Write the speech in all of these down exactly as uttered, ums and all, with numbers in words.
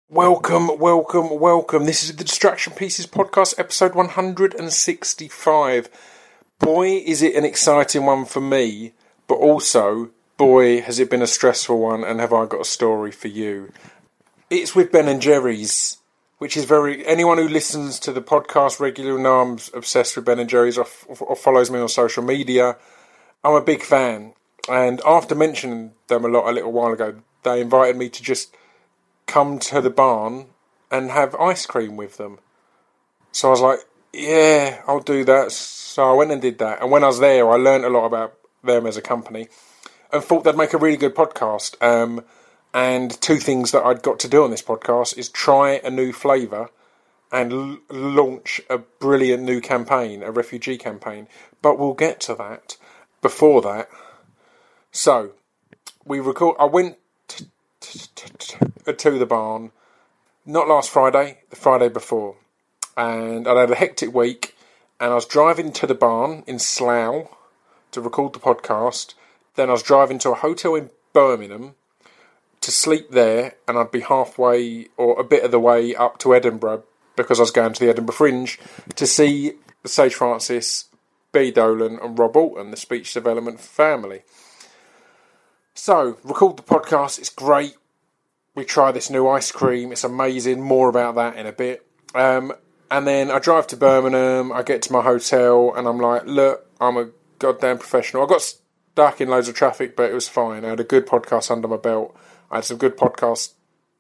Welcome, welcome, welcome. This is the Distraction Pieces podcast, episode one hundred sixty-five. Boy, is it an exciting one for me, but also, boy, has it been a stressful one, and have I got a story for you. It's with Ben and Jerry's, which is very... Anyone who listens to the podcast regularly know I'm obsessed with Ben and Jerry's or, or follows me on social media. I'm a big fan, and after mentioning them a lot a little while ago, they invited me to just come to the barn and have ice cream with them. So I was like, yeah, I'll do that. So I went and did that. And when I was there, I learned a lot about them as a company and thought they'd make a really good podcast. Um, and two things that I'd got to do on this podcast is try a new flavour and l- launch a brilliant new campaign, a refugee campaign. But we'll get to that. Before that, so we record. I went to, to, to the barn, not last Friday, the Friday before, and I had a hectic week, and I was driving to the barn in Slough to record the podcast. Then I was driving to a hotel in Birmingham to sleep there, and I'd be halfway or a bit of the way up to Edinburgh because I was going to the Edinburgh Fringe to see Sage Francis, B. Dolan and Rob Alton, the speech development family. So, record the podcast, it's great. We try this new ice cream, it's amazing. More about that in a bit. Um, and then I drive to Birmingham, I get to my hotel, and I'm like, look, I'm a goddamn professional. I got stuck in loads of traffic, but it was fine. I had a good podcast under my belt. I had some good podcasts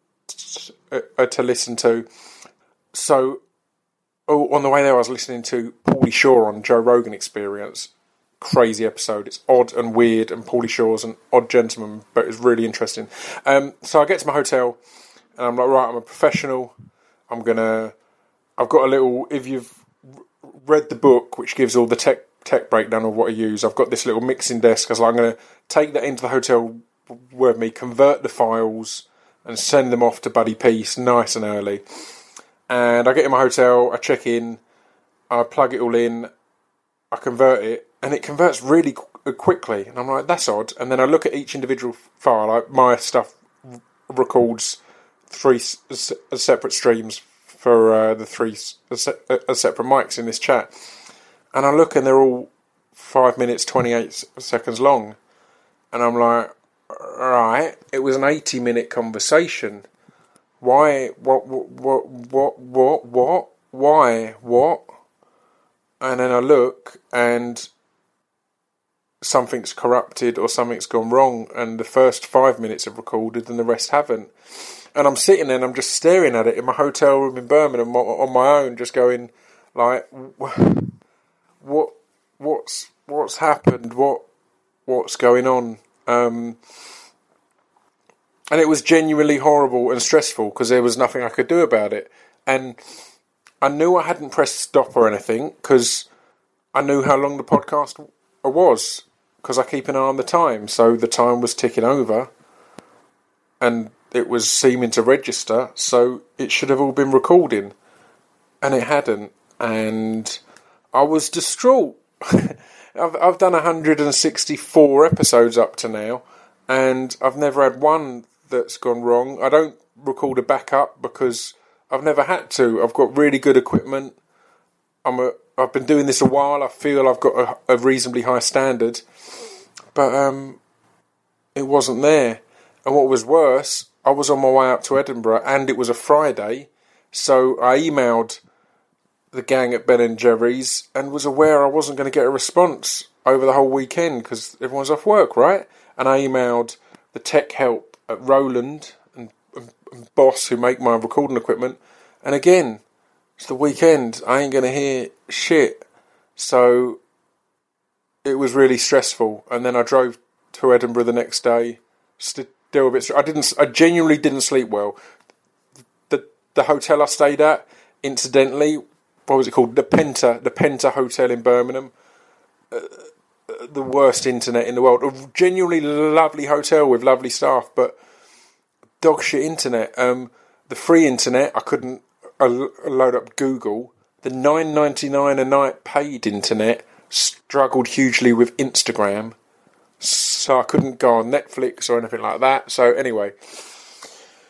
to listen to. So, oh, on the way there, I was listening to Pauly Shore on Joe Rogan Experience. Crazy episode. It's odd and weird, and Pauly Shore's an odd gentleman, but it's really interesting. Um, so I get to my hotel, and I'm like, right, I'm a professional. I'm gonna. I've got a little. If you've read the book, which gives all the tech tech breakdown of what I use, I've got this little mixing desk. I was like, I'm gonna take that into the hotel with me, convert the files, and send them off to Buddy Peace nice and early. And I get in my hotel, I check in, I plug it all in, I convert it, and it converts really qu- quickly. And I'm like, that's odd. And then I look at each individual file. Like my stuff r- records three s- s- separate streams for uh, the three s- se- uh, separate mics in this chat. And I look, and they're all five minutes, twenty-eight s- seconds long. And I'm like, right, it was an eighty-minute conversation. Why? What? What? What? What? What? What? Why? What? And then I look, and something's corrupted or something's gone wrong, and the first five minutes have recorded and the rest haven't. And I'm sitting there and I'm just staring at it in my hotel room in Birmingham on my own, just going like, what, what's, what's happened? What, what's going on? Um, and it was genuinely horrible and stressful because there was nothing I could do about it. And I knew I hadn't pressed stop or anything because I knew how long the podcast was, because I keep an eye on the time. So the time was ticking over and it was seeming to register, so it should have all been recording, and it hadn't. And I was distraught. I've, I've done one hundred sixty-four episodes up to now, and I've never had one that's gone wrong. I don't record a backup because I've never had to. I've got really good equipment. I'm a, I've been doing this a while. I feel I've got a, a reasonably high standard. But um, it wasn't there. And what was worse, I was on my way up to Edinburgh, and it was a Friday. So I emailed the gang at Ben and Jerry's and was aware I wasn't going to get a response over the whole weekend because everyone's off work, right? And I emailed the tech help at Roland and, and, and Boss, who make my recording equipment. And again, it's the weekend. I ain't going to hear shit. So it was really stressful. And then I drove to Edinburgh the next day. Still a bit. I didn't. I genuinely didn't sleep well. The the hotel I stayed at, incidentally, what was it called? The Penta. The Penta Hotel in Birmingham. Uh, the worst internet in the world. A genuinely lovely hotel with lovely staff, but dog shit internet. Um, the free internet I couldn't uh, load up Google. The nine ninety-nine a night paid internet struggled hugely with Instagram, so I couldn't go on Netflix or anything like that. So anyway,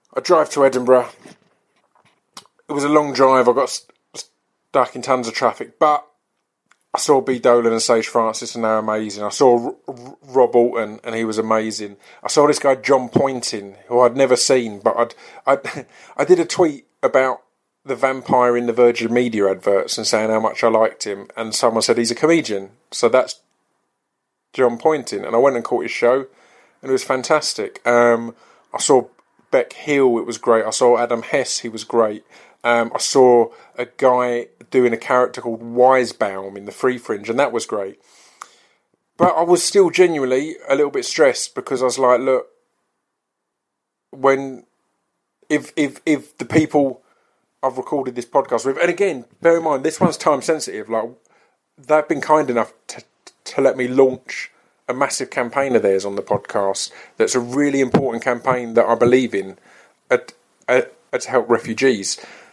I drive to Edinburgh. It was a long drive. I got st- stuck in tons of traffic, but I saw B. Dolan and Sage Francis, and they're amazing. I saw R- R- Rob Alton, and he was amazing. I saw this guy John Pointing, who I'd never seen, but I'd, I'd I did a tweet about the vampire in the Virgin Media adverts and saying how much I liked him, and someone said he's a comedian, so that's John Pointing, and I went and caught his show, and it was fantastic. Um, I saw Beck Hill, it was great. I saw Adam Hess, he was great. Um, I saw a guy doing a character called Wisebaum in the Free Fringe, and that was great. But I was still genuinely a little bit stressed because I was like, look, when if if if the people I've recorded this podcast with, and again, bear in mind this one's time sensitive. Like they've been kind enough to to let me launch a massive campaign of theirs on the podcast. That's a really important campaign that I believe in, at, at, at to help refugees.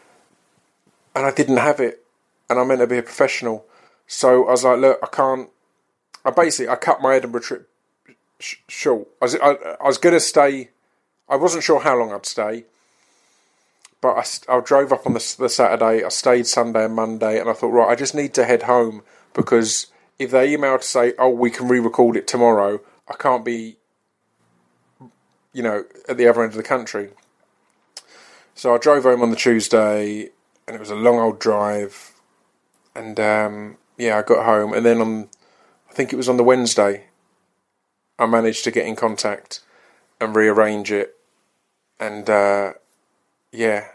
And I didn't have it, and I meant to be a professional. So I was like, look, I can't. I basically I cut my Edinburgh trip sh- short. I was I, I was going to stay. I wasn't sure how long I'd stay, but I, I drove up on the, the Saturday. I stayed Sunday and Monday, and I thought, right, I just need to head home because if they email to say, oh, we can re-record it tomorrow, I can't be, you know, at the other end of the country. So I drove home on the Tuesday, and it was a long old drive. And, um, yeah, I got home. And then on, I think it was on the Wednesday, I managed to get in contact and rearrange it. And, uh, yeah,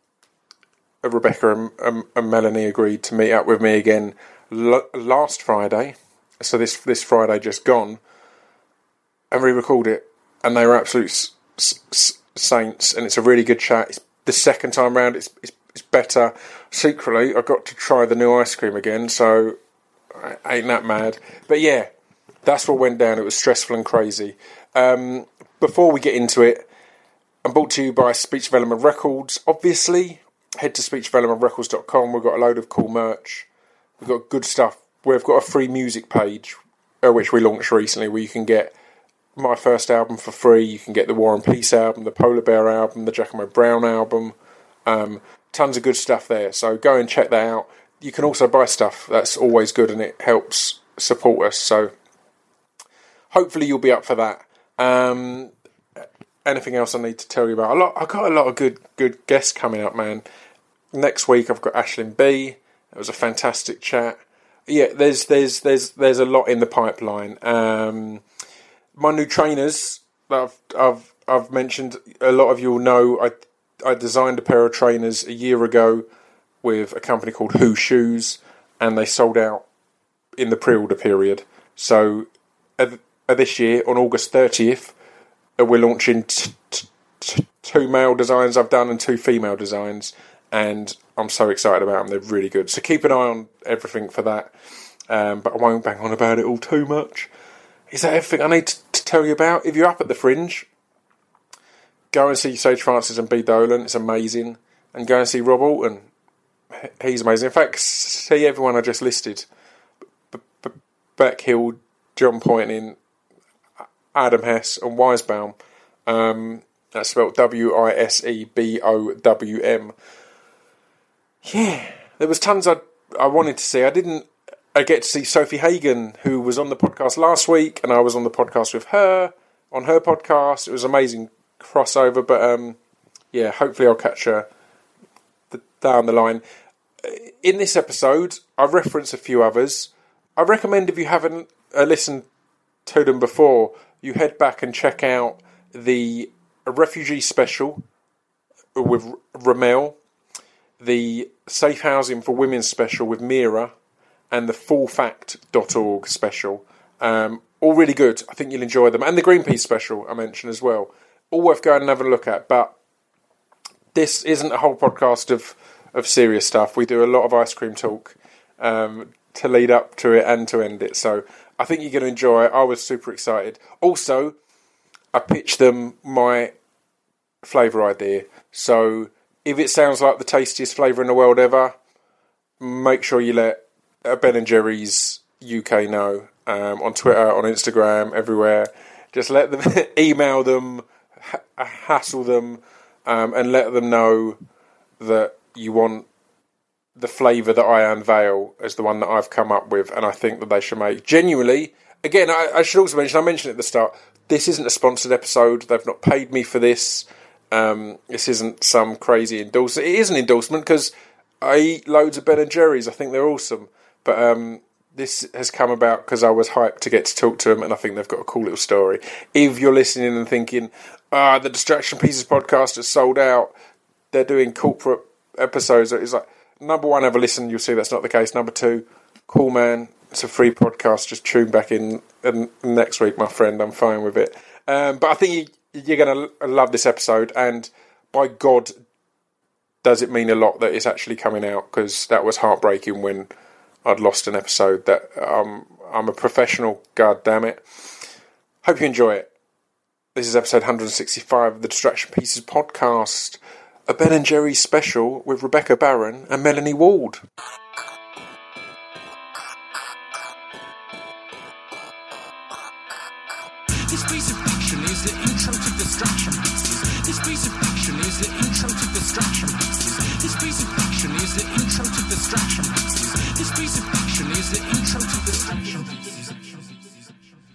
Rebecca and, and, and Melanie agreed to meet up with me again L- last Friday, so this this Friday just gone, and re-record it, and they were absolute s- s- saints, and it's a really good chat. It's the second time round, it's, it's it's better. Secretly, I got to try the new ice cream again, so I ain't that mad. But yeah, that's what went down. It was stressful and crazy. Um, before we get into it, I'm brought to you by Speech Development Records. Obviously, head to speech development records dot com. We've got a load of cool merch. We've got good stuff. We've got a free music page, uh, which we launched recently, where you can get my first album for free. You can get the War and Peace album, the Polar Bear album, the Giacomo Brown album. Um, tons of good stuff there. So go and check that out. You can also buy stuff. That's always good, and it helps support us. So hopefully you'll be up for that. Um, anything else I need to tell you about? A lot. I've got a lot of good good guests coming up, man. Next week I've got Aisling B. It was a fantastic chat. Yeah, there's there's there's there's a lot in the pipeline. Um, my new trainers that I've I've I've mentioned. A lot of you will know I I designed a pair of trainers a year ago with a company called Who Shoes, and they sold out in the pre-order period. So uh, this year on August thirtieth, uh, we're launching t- t- t- two male designs I've done and two female designs. And I'm so excited about them. They're really good. So keep an eye on everything for that. Um, but I won't bang on about it all too much. Is that everything I need to, to tell you about? If you're up at the Fringe, go and see Sage Francis and B. Dolan. It's amazing. And go and see Rob Alton. He's amazing. In fact, see everyone I just listed. B- B- Beck Hill, John Pointing, Adam Hess and Wisebaum. Um, that's spelled W I S E B O W M. Yeah, there was tons I I wanted to see. I didn't I get to see Sophie Hagen, who was on the podcast last week, and I was on the podcast with her, on her podcast. It was an amazing crossover, but um, yeah, hopefully I'll catch her th- down the line. In this episode, I've referenced a few others. I recommend if you haven't uh, listened to them before, you head back and check out the refugee special with Ramel, the Safe Housing for Women special with Mira, and the full fact dot org special. Um, all really good. I think you'll enjoy them. And the Greenpeace special I mentioned as well. All worth going and having a look at. But this isn't a whole podcast of, of serious stuff. We do a lot of ice cream talk um, to lead up to it and to end it. So I think you're going to enjoy it. I was super excited. Also, I pitched them my flavour idea. So if it sounds like the tastiest flavour in the world ever, make sure you let Ben and Jerry's U K know um, on Twitter, on Instagram, everywhere. Just let them email them, ha- hassle them, um, and let them know that you want the flavour that I unveil as the one that I've come up with, and I think that they should make. Genuinely, again, I, I should also mention, I mentioned at the start, this isn't a sponsored episode. They've not paid me for this. Um, this isn't some crazy endorsement. It is an endorsement because I eat loads of Ben and Jerry's. I think they're awesome. But um, this has come about because I was hyped to get to talk to them, and I think they've got a cool little story. If you're listening and thinking, ah, the Distraction Pieces podcast has sold out, they're doing corporate episodes, it's like, number one, have a listen, you'll see that's not the case. Number two, cool man, it's a free podcast, just tune back in and next week, my friend, I'm fine with it. Um, but I think you, you're going to love this episode, and by God, does it mean a lot that it's actually coming out, because that was heartbreaking when I'd lost an episode. That um, I'm a professional, god damn it. Hope you enjoy it. This is episode one hundred sixty-five of the Distraction Pieces podcast, a Ben and Jerry's special with Rebecca Barron and Melanie Ward. This piece of fiction is the intro to Distraction Pieces. This piece of fiction is the intro to Distraction Pieces. This piece of fiction is the intro to Distraction Pieces. This piece of fiction is the intro to Distraction Pieces.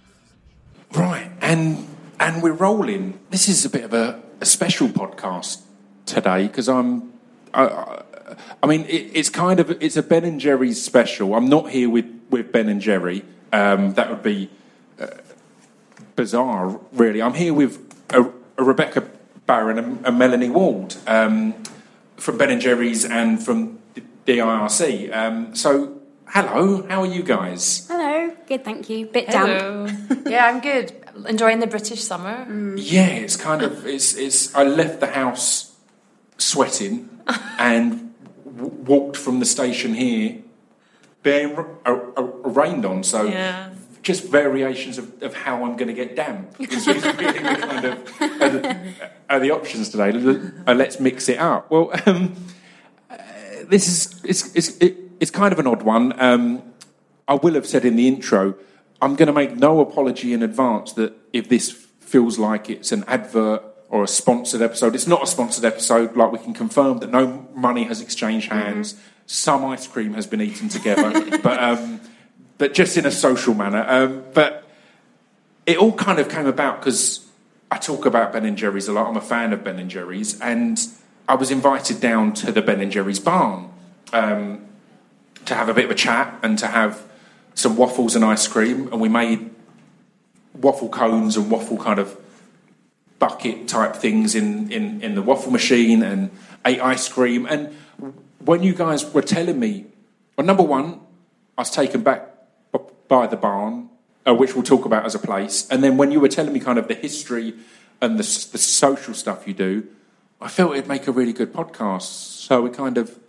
Right, and and we're rolling. This is a bit of a, a special podcast today because I'm. I, I, I mean, it, it's kind of it's a Ben and Jerry's special. I'm not here with, with Ben and Jerry. Um, that would be uh, bizarre, really. I'm here with a, a Rebecca Barron and, and Melanie Ward um, from Ben and Jerry's and from D I R C. Um, so, hello, how are you guys? Hello, good, thank you. Bit Hello. damp. Yeah, I'm good. Enjoying the British summer. Mm. Yeah, it's kind of it's it's. I left the house sweating and w- walked from the station here being r- r- r- rained on. So Yeah. just variations of, of how I'm going to get damp. It's really the kind of are the, are the options today. Uh, let's mix it up. Well, um, uh, this is it's it's it, it's kind of an odd one. Um, I will have said in the intro, I'm going to make no apology in advance that if this feels like it's an advert or a sponsored episode, it's not a sponsored episode. Like, we can confirm that no money has exchanged hands. Mm-hmm. Some ice cream has been eaten together, but um, but just in a social manner. Um, but it all kind of came about because I talk about Ben and Jerry's a lot. I'm a fan of Ben and Jerry's, and I was invited down to the Ben and Jerry's barn um, to have a bit of a chat and to have some waffles and ice cream, and we made waffle cones and waffle kind of bucket type things in, in, in the waffle machine, and ate ice cream. And when you guys were telling me, well, number one, I was taken back b- by the barn, uh, which we'll talk about as a place. And then when you were telling me kind of the history and the, the social stuff you do, I felt it'd make a really good podcast. So we kind of,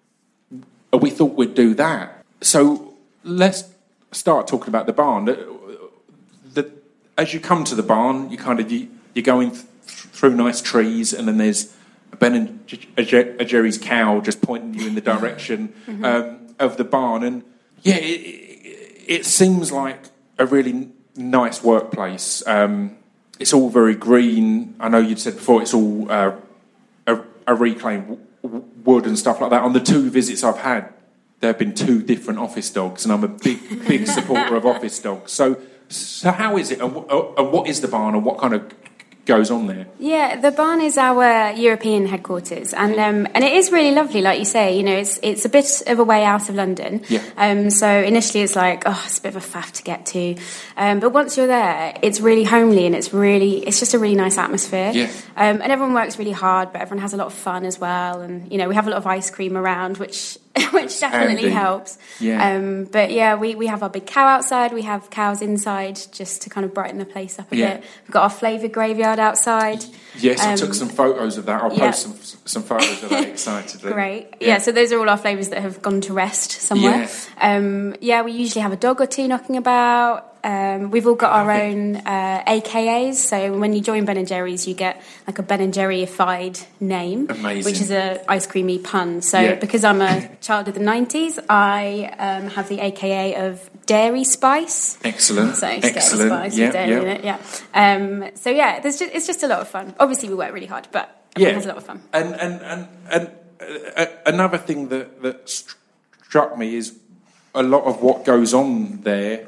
we thought we'd do that. So let's start talking about the barn. The, the, as you come to the barn, you kind of you, you're going th- through nice trees, and then there's a Ben and J- a J- a Jerry's cow just pointing you in the direction mm-hmm. um, of the barn. And yeah, it, it, it seems like a really nice workplace. Um, it's all very green. I know you'd said before it's all uh, a, a reclaimed w- wood and stuff like that. On the two visits I've had, there have been two different office dogs, and I'm a big, big supporter of office dogs. So, so how is it, and, w- and what is the barn, and what kind of goes on there? Yeah, the barn is our European headquarters, and um, and it is really lovely, like you say. You know, it's it's a bit of a way out of London. Yeah. Um. So initially, it's like, oh, it's a bit of a faff to get to, um. But once you're there, it's really homely, and it's really it's just a really nice atmosphere. Yeah. Um. And everyone works really hard, but everyone has a lot of fun as well. And you know, we have a lot of ice cream around, which. Which definitely Andy. helps. Yeah. Um, but yeah, we, we have our big cow outside. We have cows inside just to kind of brighten the place up a Yeah. bit. We've got our flavoured graveyard outside. Yes, I Um, took some photos of that. I'll yeah. post some some photos of that excitedly. Great. Yeah. Yeah. So those are all our flavours that have gone to rest somewhere. Yeah. Um, yeah, we usually have a dog or two knocking about. Um, we've all got our own uh, A K As. So when you join Ben and Jerry's, you get like a Ben and Jerry-ified name, Amazing. which is a ice creamy pun. So Yeah. because I'm a child of the nineties, I um, have the A K A of Dairy Spice. Excellent. So it's Excellent. Dairy Spice Yeah, with dairy yeah. in it. Yeah. Um, so yeah, there's just, it's just a lot of fun. Obviously, we work really hard, but Everyone Yeah. has a lot of fun. And and and and uh, another thing that that st- struck me is a lot of what goes on there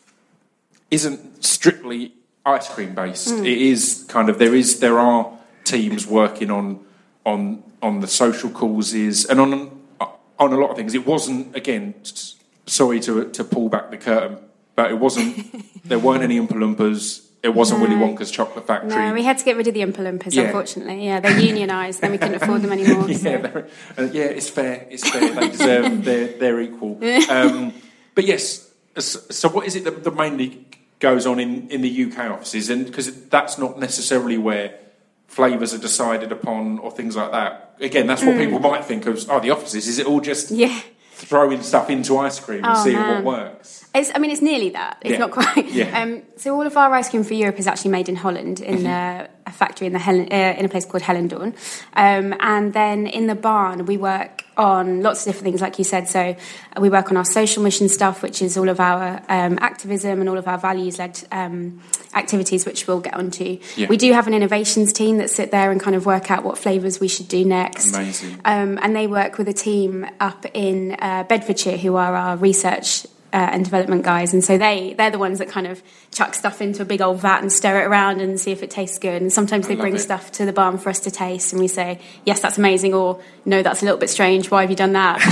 isn't strictly ice cream based. Mm. It is kind of there is there are teams working on on on the social causes and on on a lot of things. It wasn't again. s- Sorry to to pull back the curtain, but it wasn't. There weren't any Oompa Loompas. It wasn't No. Willy Wonka's chocolate factory. No, we had to get rid of the Oompa Loompas, Yeah. unfortunately. Yeah, they're unionised, then we couldn't afford them anymore. yeah, so. they're- uh, yeah, it's fair. It's fair. They deserve. They're they're equal. Um, but yes. So, so what is it that, that mainly goes on in, in the U K offices? And because that's not necessarily where flavours are decided upon or things like that. Again, that's what people might think of. Oh, the offices. Is it all just Mm. Yeah. throwing stuff into ice cream and Oh, seeing what man. works? It's, I mean, it's nearly that. It's Yeah. not quite. Yeah. Um, so all of our ice cream for Europe is actually made in Holland in Mm-hmm. uh, a factory in the Helen, uh, in a place called Hellendoorn. Um, and then in the barn, we work on lots of different things, like you said. So uh, we work on our social mission stuff, which is all of our um, activism and all of our values-led um, activities, which we'll get onto. Yeah. We do have an innovations team that sit there and kind of work out what flavours we should do next. Amazing. Um, and they work with a team up in uh, Bedfordshire who are our research uh, and development guys. And so they, they're the ones that kind of chuck stuff into a big old vat and stir it around and see if it tastes good. And sometimes they love bring it. stuff to the barn for us to taste and we say, yes, that's amazing, or no, that's a little bit strange. Why have you done that?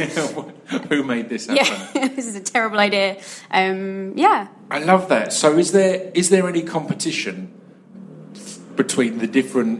Who made this happen? Yeah, this is a terrible idea. Um, yeah. I love that. So, is there is there any competition between the different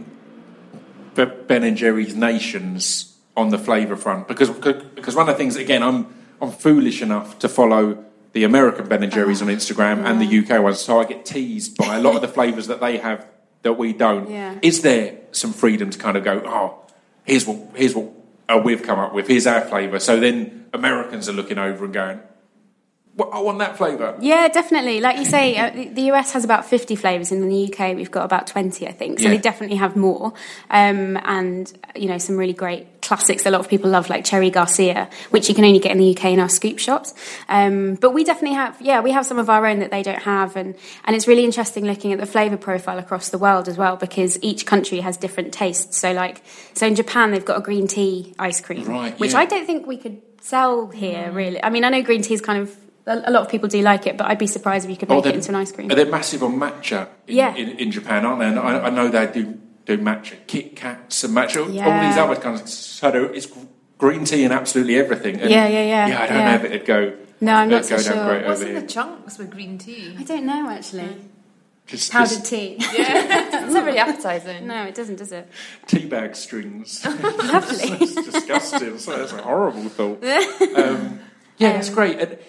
B- Ben and Jerry's nations on the flavour front? Because because one of the things, again, I'm I'm foolish enough to follow the American Ben and Jerry's on Instagram and the U K ones, so I get teased by a lot of the flavours that they have that we don't. Yeah. Is there some freedom to kind of go, oh, here's what here's what uh, we've come up with, here's our flavour? So then Americans are looking over and going, well, I want that flavour. Yeah, definitely. Like you say, uh, the the U S has about fifty flavours, and in the U K we've got about twenty, I think. So Yeah. they definitely have more. Um, and, you know, some really great classics a lot of people love, like Cherry Garcia, which you can only get in the U K in our scoop shops. Um, but we definitely have, yeah, we have some of our own that they don't have. And, and it's really interesting looking at the flavour profile across the world as well, because each country has different tastes. So, like, so in Japan, they've got a green tea ice cream, Right, which yeah. I don't think we could sell here, really. I mean, I know green tea is kind of, a lot of people do like it, but I'd be surprised if you could make they're- it into an ice cream. They're massive on matcha in, Yeah. in, in Japan, aren't they? And I, I know they do, do matcha Kit Kats and matcha, all Yeah. these other kinds of... So there- it's green tea and absolutely everything. And Yeah, yeah, yeah, Yeah, I don't yeah. know if it'd go... No, I'm not it'd go so down sure. great What's over in here. the chunks with green tea? I don't know, actually. Just, Powdered just tea. It's not really appetizing. No, it doesn't, does it? tea bag strings. Lovely. It's disgusting. So that's a horrible thought. Um, yeah, that's great. And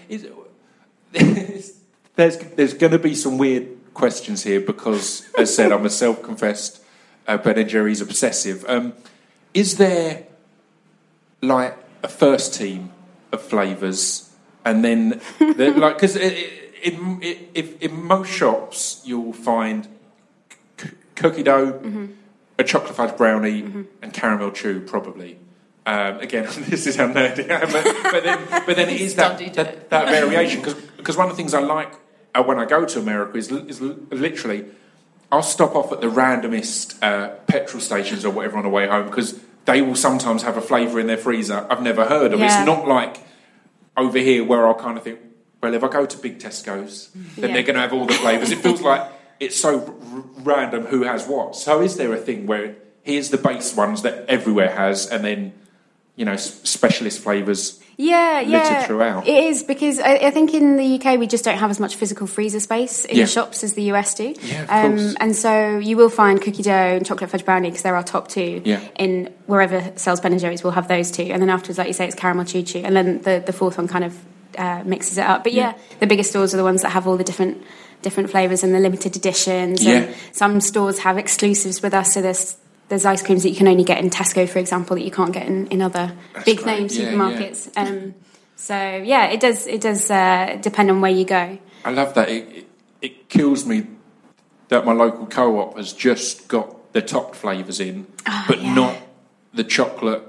is, there's there's going to be some weird questions here because, as said, I'm a self-confessed uh, Ben and Jerry's obsessive. Um, is there like a first team of flavours, and then the- like because in, in, if in most shops you'll find c- cookie dough, Mm-hmm. a chocolate fudge brownie, and caramel chew, probably. Um, again, this is how nerdy I am, but, but then, but then it is that, Don't do that, it. that variation. Because one of the things I like uh, when I go to America is, is li- literally, I'll stop off at the randomest uh, petrol stations or whatever on the way home, because they will sometimes have a flavour in their freezer I've never heard of. Yeah. It's not like over here where I'll kind of think, well, if I go to big Tesco's, then Yeah. they're going to have all the flavours. It feels like it's so r- random who has what. So is there a thing where here's the base ones that everywhere has, and then, you know, s- specialist flavours Yeah, littered yeah. throughout? It is, because I, I think in the U K we just don't have as much physical freezer space in Yeah. the shops as the U S do. Yeah, of um, course. And so you will find cookie dough and chocolate fudge brownie, because they're our top two. Yeah. In wherever sells Ben and Jerry's, we'll have those two. And then afterwards, like you say, it's caramel choo choo. And then the, the fourth one kind of uh, mixes it up. But yeah, Yeah. the biggest stores are the ones that have all the different different flavours and the limited editions. Yeah. And some stores have exclusives with us, so there's there's ice creams that you can only get in Tesco, for example, that you can't get in, in other That's big great. name Yeah, supermarkets. Um, so yeah, it does it does uh, depend on where you go. I love that. It, it, it kills me that my local co-op has just got the top flavours in, but Oh, yeah. not the chocolate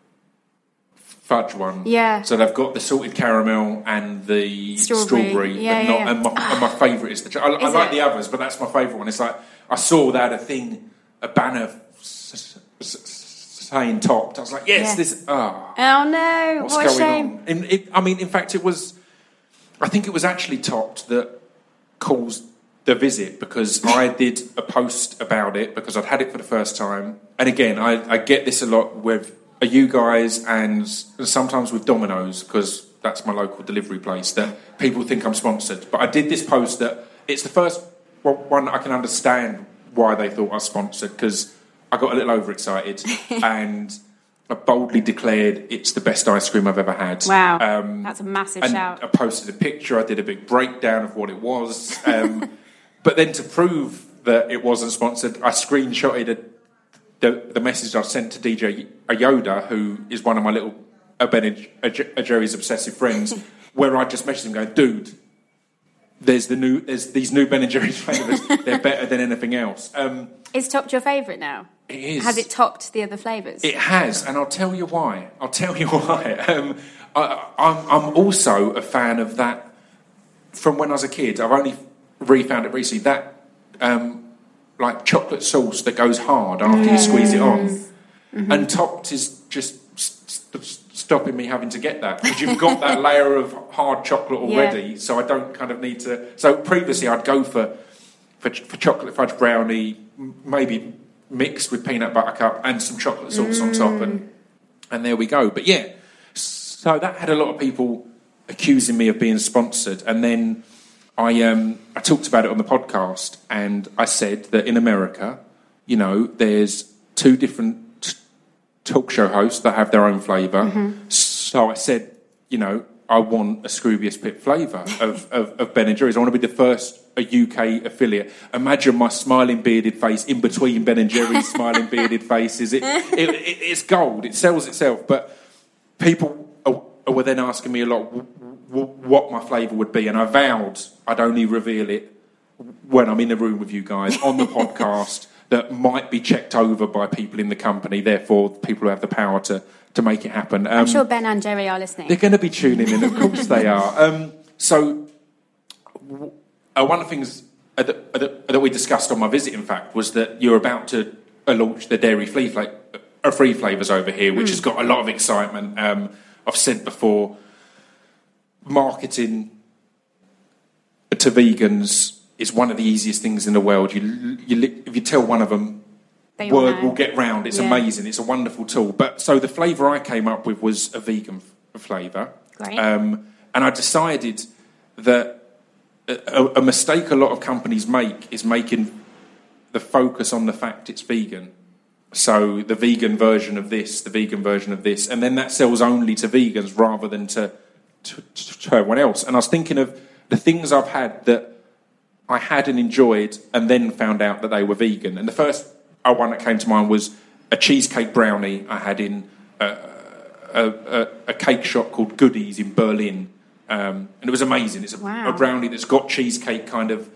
fudge one. Yeah. So they've got the salted caramel and the Strawberry. strawberry, Yeah, but not. yeah, And my, and my favourite is the. Cho- I, I Is like it? the others, but that's my favourite one. It's like I saw that a thing, a banner s- s- s- saying topped, I was like, yes, Yeah. this. Oh, Oh no! what's What a going shame. on? In, it, I mean, in fact, it was. I think it was actually topped that caused the visit because I did a post about it because I'd had it for the first time. And again, I, I get this a lot with uh, you guys and sometimes with Domino's because that's my local delivery place that people think I'm sponsored. But I did this post that it's the first one I can understand why they thought I was sponsored because I got a little overexcited and I boldly declared it's the best ice cream I've ever had. Wow, Um, that's a massive and shout. I posted a picture. I did a big breakdown of what it was. Um, but then to prove that it wasn't sponsored, I screenshotted a, the, the message I sent to D J Yoda, who is one of my little uh, Ben and uh, Jerry's obsessive friends, where I just messaged him going, dude, there's the new, there's these new Ben and Jerry's flavours. They're better than anything else. Um, Is topped your favourite now? it is. Has it topped the other flavours? It has, and I'll tell you why. I'll tell you why. Um, I, I'm, I'm also a fan of that from when I was a kid. I've only re-found it recently. That um, like chocolate sauce that goes hard after you squeeze it on, mm-hmm. and topped is just st- st- stopping me having to get that because you've got that layer of hard chocolate already. Yeah. So I don't kind of need to. So previously I'd go for for, for chocolate fudge brownie, maybe mixed with peanut butter cup and some chocolate sauce mm. on top, and and there we go. But yeah, so that had a lot of people accusing me of being sponsored, and then I um I talked about it on the podcast, and I said that in America, you know, there's two different t- talk show hosts that have their own flavour. Mm-hmm. So I said, you know, I want a Scroobius Pip flavour of, of, of Ben and Jerry's. I want to be the first a U K affiliate. Imagine my smiling bearded face in between Ben and Jerry's smiling bearded faces. It, it, it, it's gold. It sells itself. But people are, were then asking me a lot w- w- what my flavour would be, and I vowed I'd only reveal it when I'm in the room with you guys on the podcast that might be checked over by people in the company, therefore people who have the power to, to make it happen. Um, I'm sure Ben and Jerry are listening. They're going to be tuning in, of course they are. Um, so... W- Uh, one of the things uh, that, uh, that we discussed on my visit, in fact, was that you're about to uh, launch the dairy free, fla- uh, free flavours over here, which mm. has got a lot of excitement. Um, I've said before, marketing to vegans is one of the easiest things in the world. You, you, if you tell one of them, they word will get round. It's yeah. amazing. It's a wonderful tool. But so the flavour I came up with was a vegan f- flavour. Great. Um, and I decided that A, a mistake a lot of companies make is making the focus on the fact it's vegan. So the vegan version of this, the vegan version of this, and then that sells only to vegans rather than to, to, to everyone else. And I was thinking of the things I've had that I had and enjoyed and then found out that they were vegan. And the first one that came to mind was a cheesecake brownie I had in a, a, a, a cake shop called Goodies in Berlin. Um, and it was amazing. It's a, wow. a brownie that's got cheesecake kind of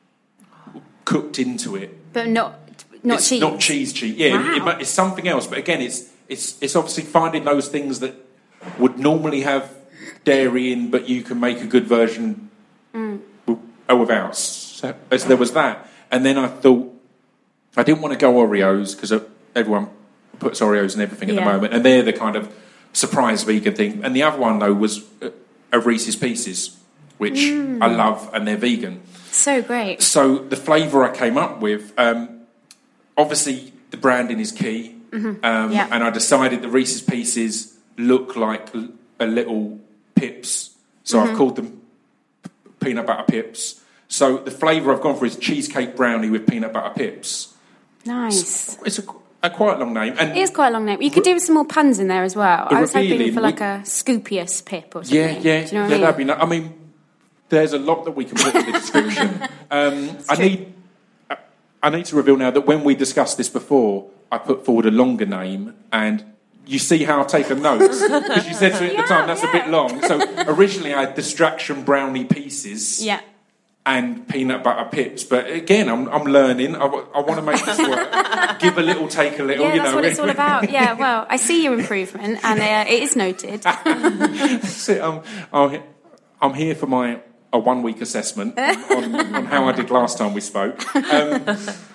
cooked into it, but not not it's cheese. Not cheese, cheese. Yeah, wow. it, it's something else. But again, it's it's it's obviously finding those things that would normally have dairy in, but you can make a good version mm. without. So, so there was that, and then I thought I didn't want to go Oreos because everyone puts Oreos in everything at yeah. the moment, and they're the kind of surprise vegan thing. And the other one though was a Reese's Pieces, which mm. I love, and they're vegan. So great. So the flavour I came up with, um, obviously the branding is key, mm-hmm. um, yeah. and I decided the Reese's Pieces look like a little Pips, so mm-hmm. I've called them peanut butter Pips. So the flavour I've gone for is cheesecake brownie with peanut butter Pips. Nice. It's a, a quite long name. And it is quite a long name. You could do some more puns in there as well. I was hoping for like we, a Scoopius Pip or something. Yeah, yeah, do you know what yeah. I mean? That'd be. No, I mean, there's a lot that we can put in the description. Um, I need. I need to reveal now that when we discussed this before, I put forward a longer name, and you see how I've taken notes because you said to me at yeah, the time that's yeah. a bit long. So originally I had distraction brownie pieces. Yeah. And peanut butter Pips, but again, I'm I'm learning. I, w- I want to make this work. Give a little, take a little. Yeah, you that's know. what it's all about. Yeah, well, I see your improvement, and uh, it is noted. So, um, I'm, I'm here for my a one week assessment on, on, on how I did last time we spoke. Um,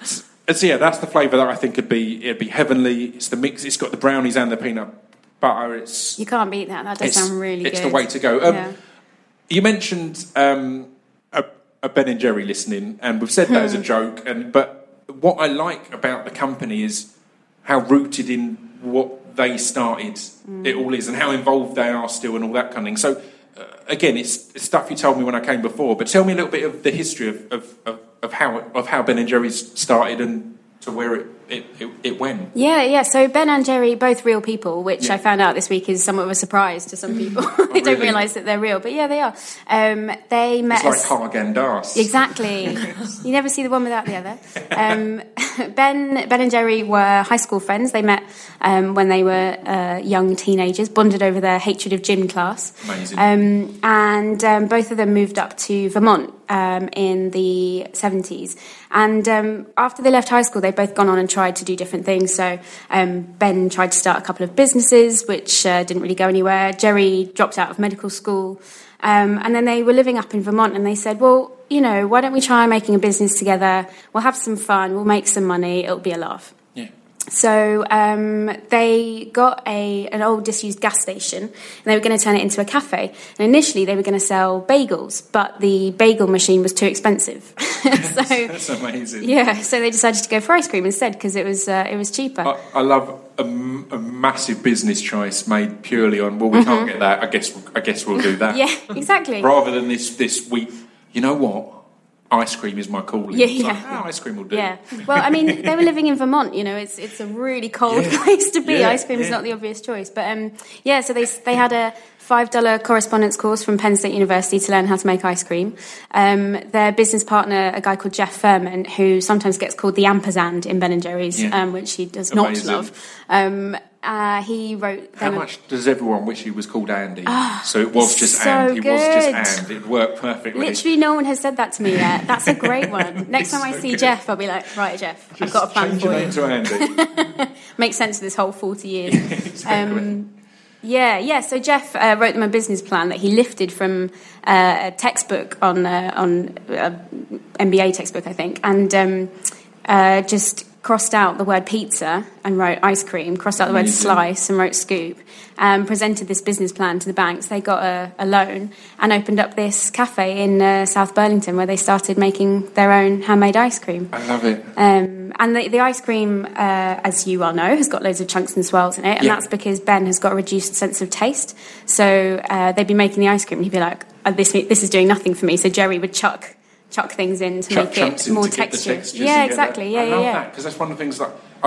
And so yeah, that's the flavour that I think would be it'd be heavenly. It's the mix. It's got the brownies and the peanut butter. It's You can't beat that. That does it's, sound really it's good. the way to go. Um, Yeah. You mentioned um, a, a Ben and Jerry listening, and we've said that as a joke. And but what I like about the company is how rooted in what they started mm. it all is, and how involved they are still, and all that kind of thing. So uh, again, it's, it's stuff you told me when I came before. But tell me a little bit of the history of of, of, of how of how Ben and Jerry's started and to where it it, it, it went. Yeah, yeah. So Ben and Jerry, both real people, which Yeah. I found out this week is somewhat of a surprise to some people. They don't really? realise that they're real, but yeah, they are. Um, they met. It's like us- Haagen Dazs. Exactly. You never see the one without the other. Um, Ben, Ben and Jerry were high school friends. They met um, when they were uh, young teenagers, bonded over their hatred of gym class. Amazing. Um, and um, both of them moved up to Vermont um, in the seventies. And um, after they left high school, they'd both gone on and tried to do different things. So um, Ben tried to start a couple of businesses, which uh, didn't really go anywhere. Jerry dropped out of medical school. Um, and then they were living up in Vermont, and they said, well, you know, why don't we try making a business together? We'll have some fun. We'll make some money. It'll be a laugh. Yeah. So um, they got a an old disused gas station, and they were going to turn it into a cafe. And initially they were going to sell bagels, but the bagel machine was too expensive. so That's amazing. yeah, so they decided to go for ice cream instead because it was uh, it was cheaper. I, I love a, m- a massive business choice made purely on, well, we can't get that. I guess I guess we'll do that. Mm-hmm. Yeah, exactly. Rather than this this week. You know what? Ice cream is my calling. Yeah, It's like, yeah. oh, ice cream will do. Yeah. Well, I mean, they were living in Vermont. You know, it's it's a really cold Yeah. place to be. Yeah, Ice cream is yeah. not the obvious choice, but um, yeah. So they they had a five dollar correspondence course from Penn State University to learn how to make ice cream. Um, their business partner, a guy called Jeff Furman, who sometimes gets called the Ampersand in Ben and Jerry's, Yeah. um, which he does not Amazing. love. Um, uh, he wrote. How them a- much does everyone wish he was called Andy? so it was just so and. He was just good. and. It worked perfectly. Literally, no one has said that to me yet. That's a great one. Next time I so see good. Jeff, I'll be like, right, Jeff, I've Just got a plan change for your you. name to Andy. Makes sense of this whole forty years. Exactly. Um, yeah, yeah. So Jeff uh, wrote them a business plan that he lifted from uh, a textbook on uh, on uh, M B A textbook, I think, and um, uh, just crossed out the word pizza and wrote ice cream, crossed out the word Amazing. slice and wrote scoop, um, presented this business plan to the banks. They got a, a loan and opened up this cafe in uh, South Burlington where they started making their own handmade ice cream. I love it. Um, and the, the ice cream, uh, as you well know, has got loads of chunks and swirls in it, and Yeah. that's because Ben has got a reduced sense of taste. So uh, they'd be making the ice cream, and he'd be like, oh, "This this is doing nothing for me." So Jerry would chuck chuck things in to Chuck make chunks it in more to get the texture. textures Yeah, and get exactly. that. Yeah, I yeah, love yeah. that because that's one of the things that I,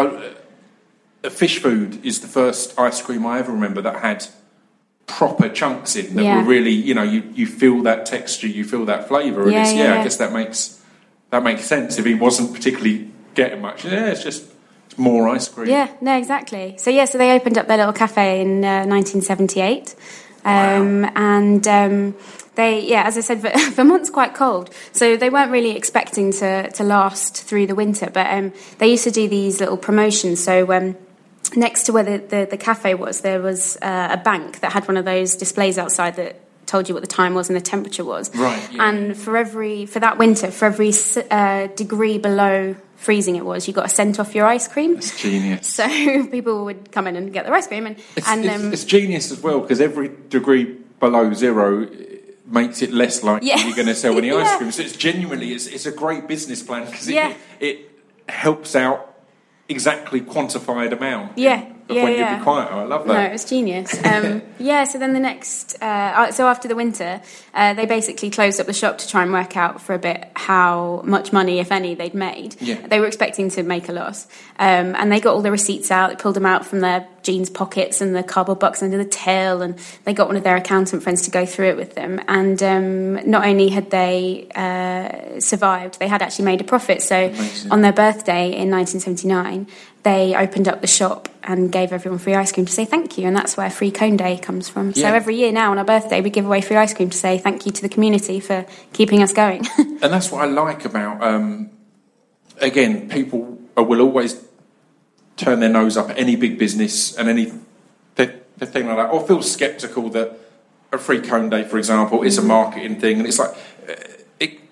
uh, fish food is the first ice cream I ever remember that had proper chunks in that Yeah. were really, you know, you, you feel that texture, you feel that flavour, and Yeah, it's, yeah, yeah, yeah. I guess that makes that makes sense. If he wasn't particularly getting much, yeah, it's just it's more ice cream. Yeah, no, exactly. So yeah, so they opened up their little cafe in uh, nineteen seventy-eight, um, Wow. and um, they, yeah, as I said, Ver- Vermont's quite cold, so they weren't really expecting to to last through the winter. But um, they used to do these little promotions. So um, next to where the, the, the cafe was, there was uh, a bank that had one of those displays outside that told you what the time was and the temperature was. Right, yeah. And for every for that winter, for every s- uh, degree below freezing it was, you got a cent off your ice cream. It's genius. So people would come in and get their ice cream, and It's, and it's, um, it's genius as well because every degree below zero makes it less likely Yeah. you're going to sell any ice Yeah. cream. So it's genuinely it's, it's a great business plan because it, Yeah. it helps out exactly quantified amount. Yeah. Of Yeah, when yeah. you'd be quieter. I love no, that. it was genius. Um, yeah. So then the next, uh, so after the winter, uh, they basically closed up the shop to try and work out for a bit how much money, if any, they'd made. Yeah. They were expecting to make a loss, um, and they got all the receipts out. They pulled them out from their jeans pockets and the cardboard box under the till, and they got one of their accountant friends to go through it with them. And um, not only had they uh, survived, they had actually made a profit. So Amazing. on their birthday in nineteen seventy-nine, they opened up the shop and gave everyone free ice cream to say thank you, and that's where Free Cone Day comes from. So Yeah. every year now on our birthday, we give away free ice cream to say thank you to the community for keeping us going. And that's what I like about, um, again, people will always turn their nose up at any big business and any th- th- thing like that, or feel sceptical that a Free Cone Day, for example, is a marketing thing. And it's like, uh, it,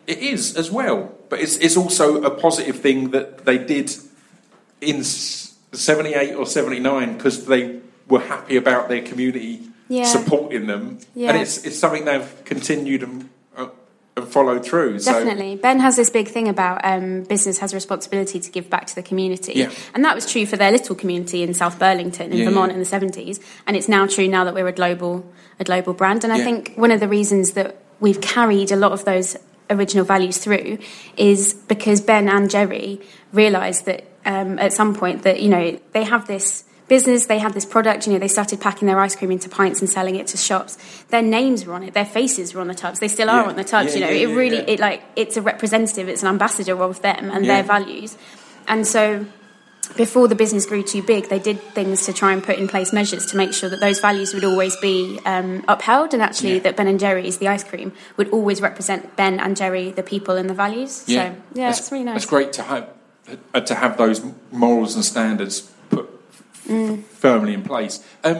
it is as well, but it's it's also a positive thing that they did in seventy-eight or seventy-nine because they were happy about their community Yeah. supporting them, Yeah. and it's it's something they've continued and, uh, and followed through. Definitely. Ben has this big thing about um, business has a responsibility to give back to the community. Yeah. And that was true for their little community in South Burlington in Yeah, Vermont yeah. in the seventies. And it's now true now that we're a global a global brand. And I Yeah. think one of the reasons that we've carried a lot of those original values through is because Ben and Jerry realised that um, at some point that, you know, they have this business, they had this product, you know, they started packing their ice cream into pints and selling it to shops. Their names were on it, their faces were on the tubs, they still are Yeah. on the tubs, Yeah, you know, yeah, it yeah, really, yeah. it like, it's a representative, it's an ambassador of them and Yeah. their values. And so before the business grew too big, they did things to try and put in place measures to make sure that those values would always be um, upheld, and actually Yeah. that Ben and Jerry's, the ice cream, would always represent Ben and Jerry, the people and the values. Yeah, So, yeah, That's- it's really nice. It's great to have uh, to have those morals and standards put f- firmly in place. Um,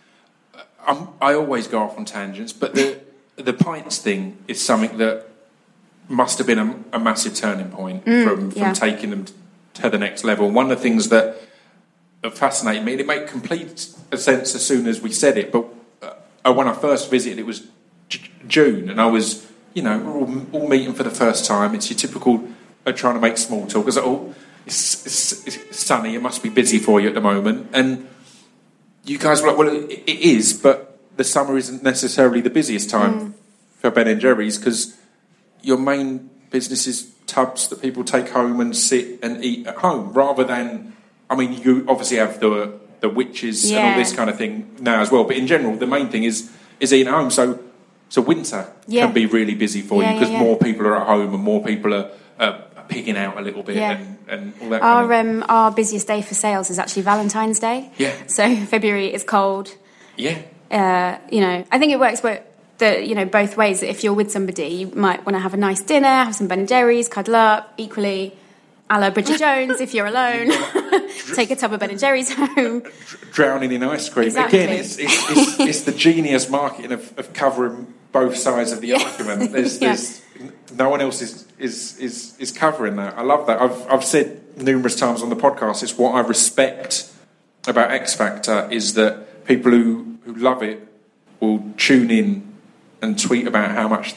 I'm, I always go off on tangents, but the the pints thing is something that must have been a, a massive turning point from, from yeah. taking them to the next level. One of the things that fascinated me, and it made complete sense as soon as we said it, but uh, when I first visited, it was J- June, and I was, you know, we're all, all meeting for the first time. It's your typical uh, trying to make small talk. It's like, oh, it's, it's, it's sunny, it must be busy for you at the moment. And you guys were like, well, it, it is, but the summer isn't necessarily the busiest time Mm. for Ben and Jerry's because your main business is tubs that people take home and sit and eat at home, rather than, I mean, you obviously have the the witches and all Yeah. this kind of thing now as well, but in general, the main thing is is eating at home. So, so winter Yeah. can be really busy for Yeah, you because yeah, yeah. more people are at home and more people are, uh, are pigging out a little bit Yeah. and, and all that Our kind of um, our busiest day for sales is actually Valentine's Day. Yeah. So February is cold. yeah. Uh, you know, I think it works both the you know both ways. If you're with somebody, you might want to have a nice dinner, have some Ben and Jerry's, cuddle up. Equally, a la Bridget Jones. If you're alone, take a tub of Ben and Jerry's home. Drowning in ice cream. Exactly. Again, it's, it's, it's, it's the genius marketing of, of covering both sides of the Yeah. argument. There's, Yeah. there's no one else is, is is is covering that. I love that. I've I've said numerous times on the podcast. It's what I respect about X Factor is that people who, who love it will tune in and tweet about how much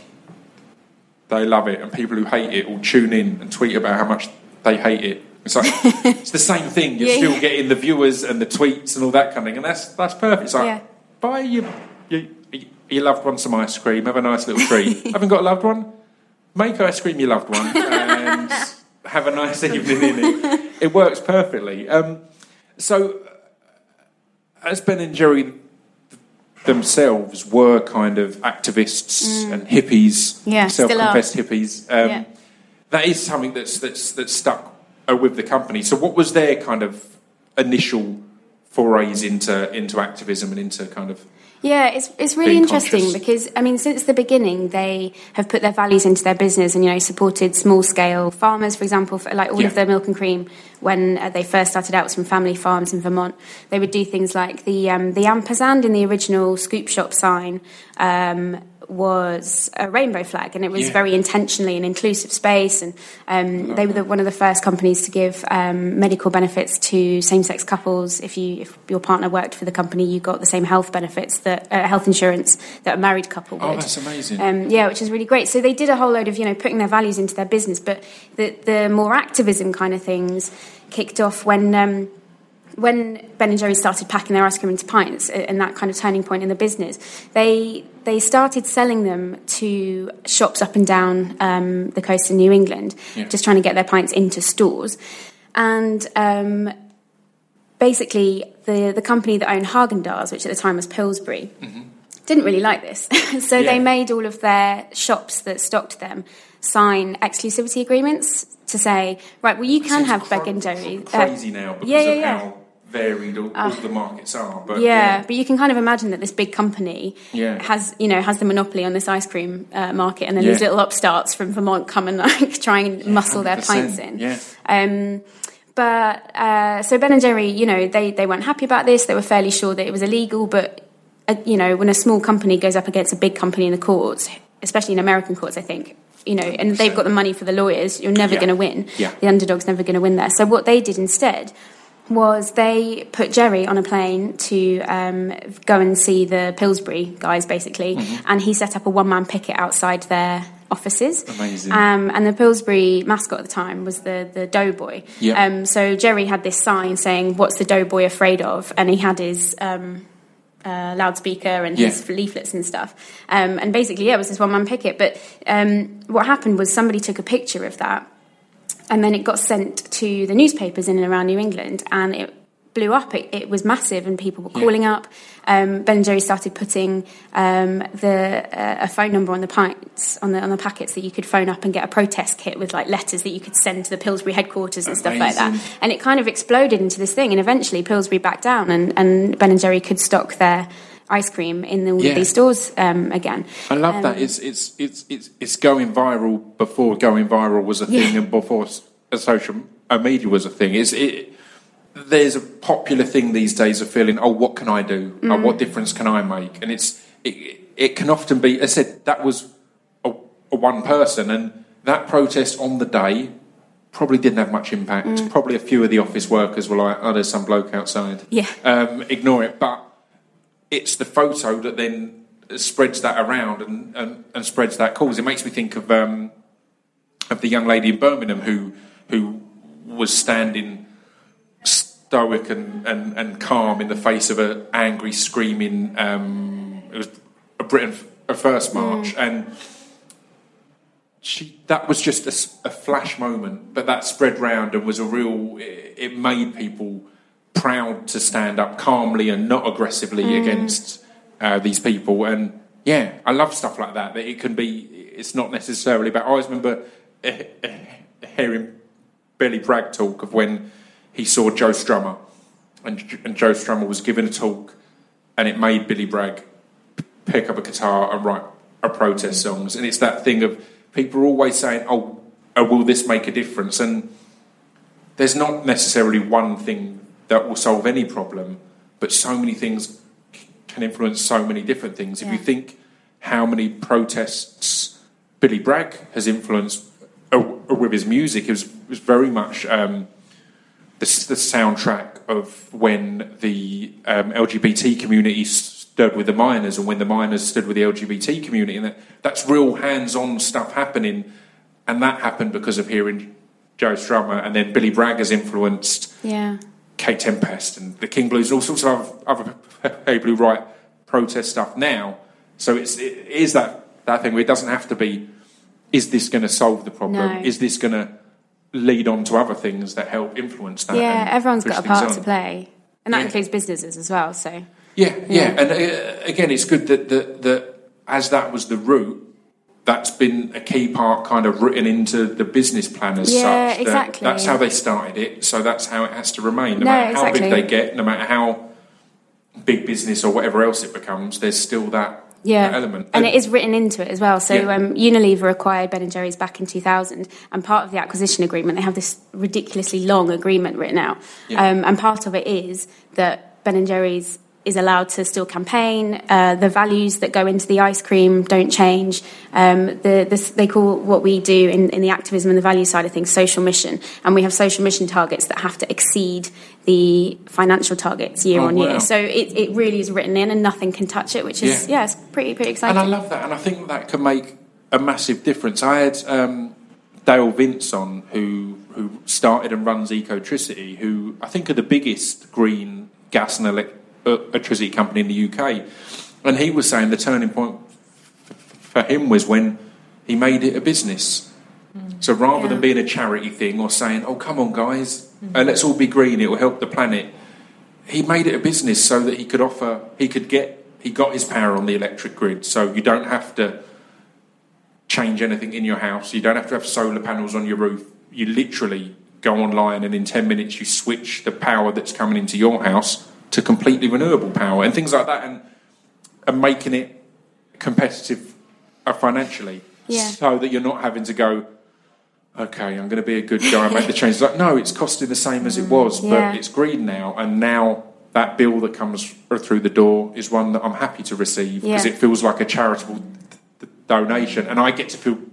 they love it, and people who hate it will tune in and tweet about how much they hate it. It's like it's the same thing. You're Yeah, still yeah. getting the viewers and the tweets and all that kind of thing, and that's that's perfect. It's like Yeah. buy your, your your loved one some ice cream, have a nice little treat. Haven't got a loved one? Make ice cream your loved one and have a nice evening in it. It works perfectly. Um, so, as Ben and Jerry themselves were kind of activists and hippies, Yeah, still are. self-confessed hippies. Um, Yeah. That is something that's that's that's stuck uh, with the company. So, what was their kind of initial forays into into activism and into kind of Yeah, it's it's really Being interesting conscious. because I mean, since the beginning, they have put their values into their business and you know supported small scale farmers, for example, for, like all Yeah. of their milk and cream when uh, they first started out was from family farms in Vermont. They would do things like the um, the ampersand in the original Scoop Shop sign. Um, was a rainbow flag, and it was Yeah. very intentionally an inclusive space, and um, they were the, one of the first companies to give um, medical benefits to same-sex couples. If you if your partner worked for the company, you got the same health benefits that uh, health insurance that a married couple would. Oh, that's amazing. Um, yeah, which is really great. So they did a whole load of you know putting their values into their business, but the the more activism kind of things kicked off when. Um, When Ben and Jerry started packing their ice cream into pints, and that kind of turning point in the business, they they started selling them to shops up and down um, the coast in New England, Yeah. just trying to get their pints into stores. And um, basically, the the company that owned Haagen-Dazs, which at the time was Pillsbury, didn't really like this. So Yeah. they made all of their shops that stocked them sign exclusivity agreements to say, right, well, you can Seems have cra- Ben and Jerry. Uh, crazy now because yeah, yeah, of yeah. how varied all, all the markets are. But Yeah, but you can kind of imagine that this big company Yeah. has, you know, has the monopoly on this ice cream uh, market, and then Yeah. these little upstarts from Vermont come and like try and muscle their one hundred pints percent, in. Yeah. Um, but uh, so Ben and Jerry, you know, they they weren't happy about this. They were fairly sure that it was illegal, but uh, you know, when a small company goes up against a big company in the courts, especially in American courts, I think you know, and they've got the money for the lawyers, you're never Yeah. going to win. Yeah. The underdog's never going to win there. So what they did instead was they put Jerry on a plane to um, go and see the Pillsbury guys, basically, Mm-hmm. and he set up a one-man picket outside their offices. Amazing. Um, and the Pillsbury mascot at the time was the, the Doughboy. Yeah. Um, so Jerry had this sign saying, "What's the Doughboy afraid of?" And he had his um, uh, loudspeaker and Yeah. his leaflets and stuff. Um, and basically, yeah, it was this one-man picket. But um, what happened was somebody took a picture of that, and then it got sent to the newspapers in and around New England, and it blew up. It, it was massive, and people were calling up. Um, Ben and Jerry started putting um, the uh, a phone number on the pints on the on the packets that you could phone up and get a protest kit with like letters that you could send to the Pillsbury headquarters and stuff like that. Amazing. And it kind of exploded into this thing. And eventually, Pillsbury backed down, and, and Ben and Jerry could stock their ice cream in all Yeah. of these stores um, again. I love Um, that. It's, it's it's it's it's going viral before going viral was a thing, Yeah. and before s- uh, social uh, media was a thing. It's it. There's a popular thing these days of feeling, oh, what can I do? Oh, what difference can I make? And it's it, it can often be. I said that was a, a one person, and that protest on the day probably didn't have much impact. Probably a few of the office workers were like, oh, there's some bloke outside. Yeah. Um, ignore it. But it's the photo that then spreads that around and, and, and spreads that cause. It makes me think of um, of the young lady in Birmingham who who was standing stoic and, and, and calm in the face of an angry, screaming. Um, it was a Britain a First march, and she that was just a, s- a flash moment, but that spread round and was a real. It, it made people proud to stand up calmly and not aggressively against uh, these people. And yeah, I love stuff like that. That it can be. It's not necessarily about. I always remember uh, uh, hearing Billy Bragg talk of when he saw Joe Strummer, and, and Joe Strummer was giving a talk, and it made Billy Bragg p- pick up a guitar and write a protest songs. And it's that thing of people are always saying, "Oh, oh will this make a difference?" And there's not necessarily one thing that will solve any problem, but so many things c- can influence so many different things. If Yeah. you think how many protests Billy Bragg has influenced uh, with his music, it was, it was very much um, the, the soundtrack of when the um, L G B T community stood with the miners, and when the miners stood with the L G B T community, and that, that's real hands-on stuff happening, and that happened because of hearing Joe Strummer, and then Billy Bragg has influenced Yeah. Kate Tempest and the King Blues and all sorts of other, other people who write protest stuff now. So it's, it is that, that thing where it doesn't have to be, is this going to solve the problem? No. Is this going to lead on to other things that help influence that? Yeah, and everyone's push got a things part on? to play. And that Yeah. includes businesses as well, so... Yeah, yeah. Yeah. And uh, again, it's good that, that, that as that was the route, that's been a key part kind of written into the business plan as Yeah, such. that exactly. That's how they started it, so that's how it has to remain. No, No, matter how exactly. big they get, no matter how big business or whatever else it becomes, there's still that, Yeah, that element. and it is written into it as well. So Yeah. um, Unilever acquired Ben and Jerry's back in two thousand, and part of the acquisition agreement, they have this ridiculously long agreement written out. Yeah. Um, and part of it is that Ben and Jerry's is allowed to still campaign. Uh, the values that go into the ice cream don't change. Um, the, this, they call what we do in, in the activism and the value side of things social mission, and we have social mission targets that have to exceed the financial targets year Oh, on wow. year. So it, it really is written in, and nothing can touch it, which is Yeah. yeah, it's pretty pretty exciting. And I love that, and I think that can make a massive difference. I had um, Dale Vince on, who who started and runs Ecotricity, who I think are the biggest green gas and elec- uh, electricity company in the U K, and he was saying the turning point f- for him was when he made it a business. So rather Yeah. than being a charity thing or saying, "Oh, come on, guys, uh, let's all be green; it will help the planet," he made it a business so that he could offer, he could get, he got his power on the electric grid. So you don't have to change anything in your house. You don't have to have solar panels on your roof. You literally go online, and in ten minutes you switch the power that's coming into your house to completely renewable power and things like that, and and making it competitive uh, financially, Yeah. so that you're not having to go, okay, I'm going to be a good guy and make the change. It's like, no, it's costing the same as it was, but Yeah. it's green now, and now that bill that comes through the door is one that I'm happy to receive because Yeah. it feels like a charitable d- d- donation, and I get to feel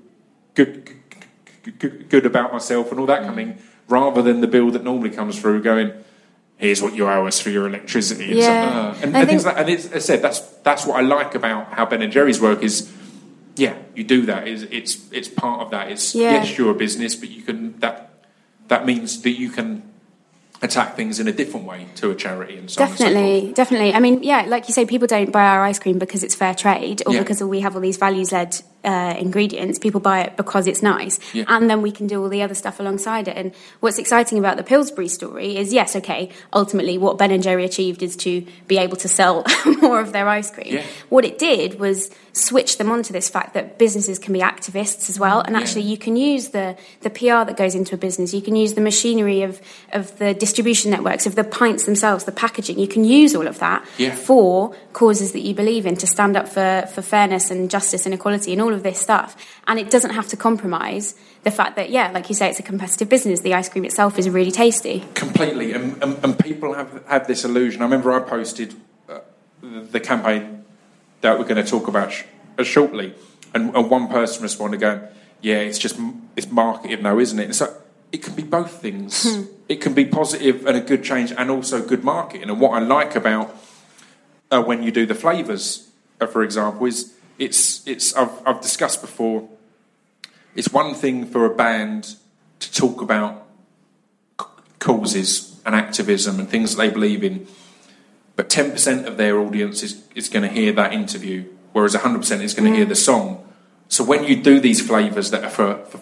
good, good, good, good about myself and all that kind of thing, rather than the bill that normally comes through going, here's what you owe us for your electricity. Yeah. And, uh, and, and things like, and it's, as I said, that's that's what I like about how Ben and Jerry's work is. Yeah, you do that. It's it's, it's part of that. It's Yeah. yes, you're a business, but you can that that means that you can attack things in a different way to a charity and so on and so Definitely, forth. definitely. I mean, yeah, like you say, people don't buy our ice cream because it's fair trade or Yeah. because we have all these values-led uh, ingredients. People buy it because it's nice, Yeah. and then we can do all the other stuff alongside it. And what's exciting about the Pillsbury story is, yes, okay, ultimately what Ben and Jerry achieved is to be able to sell more of their ice cream. Yeah. What it did was switch them onto this fact that businesses can be activists as well, and Yeah. actually you can use the the P R that goes into a business. You can use the machinery of of the distribution networks, of the pints themselves, the packaging. You can use all of that Yeah. for causes that you believe in, to stand up for for fairness and justice and equality and all of this stuff. And it doesn't have to compromise the fact that, yeah, like you say, it's a competitive business. The ice cream itself is really tasty. Completely, and, and, and people have have this illusion. I remember I posted uh, the campaign that we're going to talk about sh- uh, shortly, and, and one person responded going, "Yeah, it's just it's marketing, though, isn't it?" And so it can be both things. It can be positive and a good change, and also good marketing. And what I like about uh, when you do the flavours, uh, for example, is it's it's I've, I've discussed before. It's one thing for a band to talk about c- causes and activism and things that they believe in, but ten percent of their audience is, is going to hear that interview, whereas one hundred percent is going to hear the song. So when you do these flavours that are for for,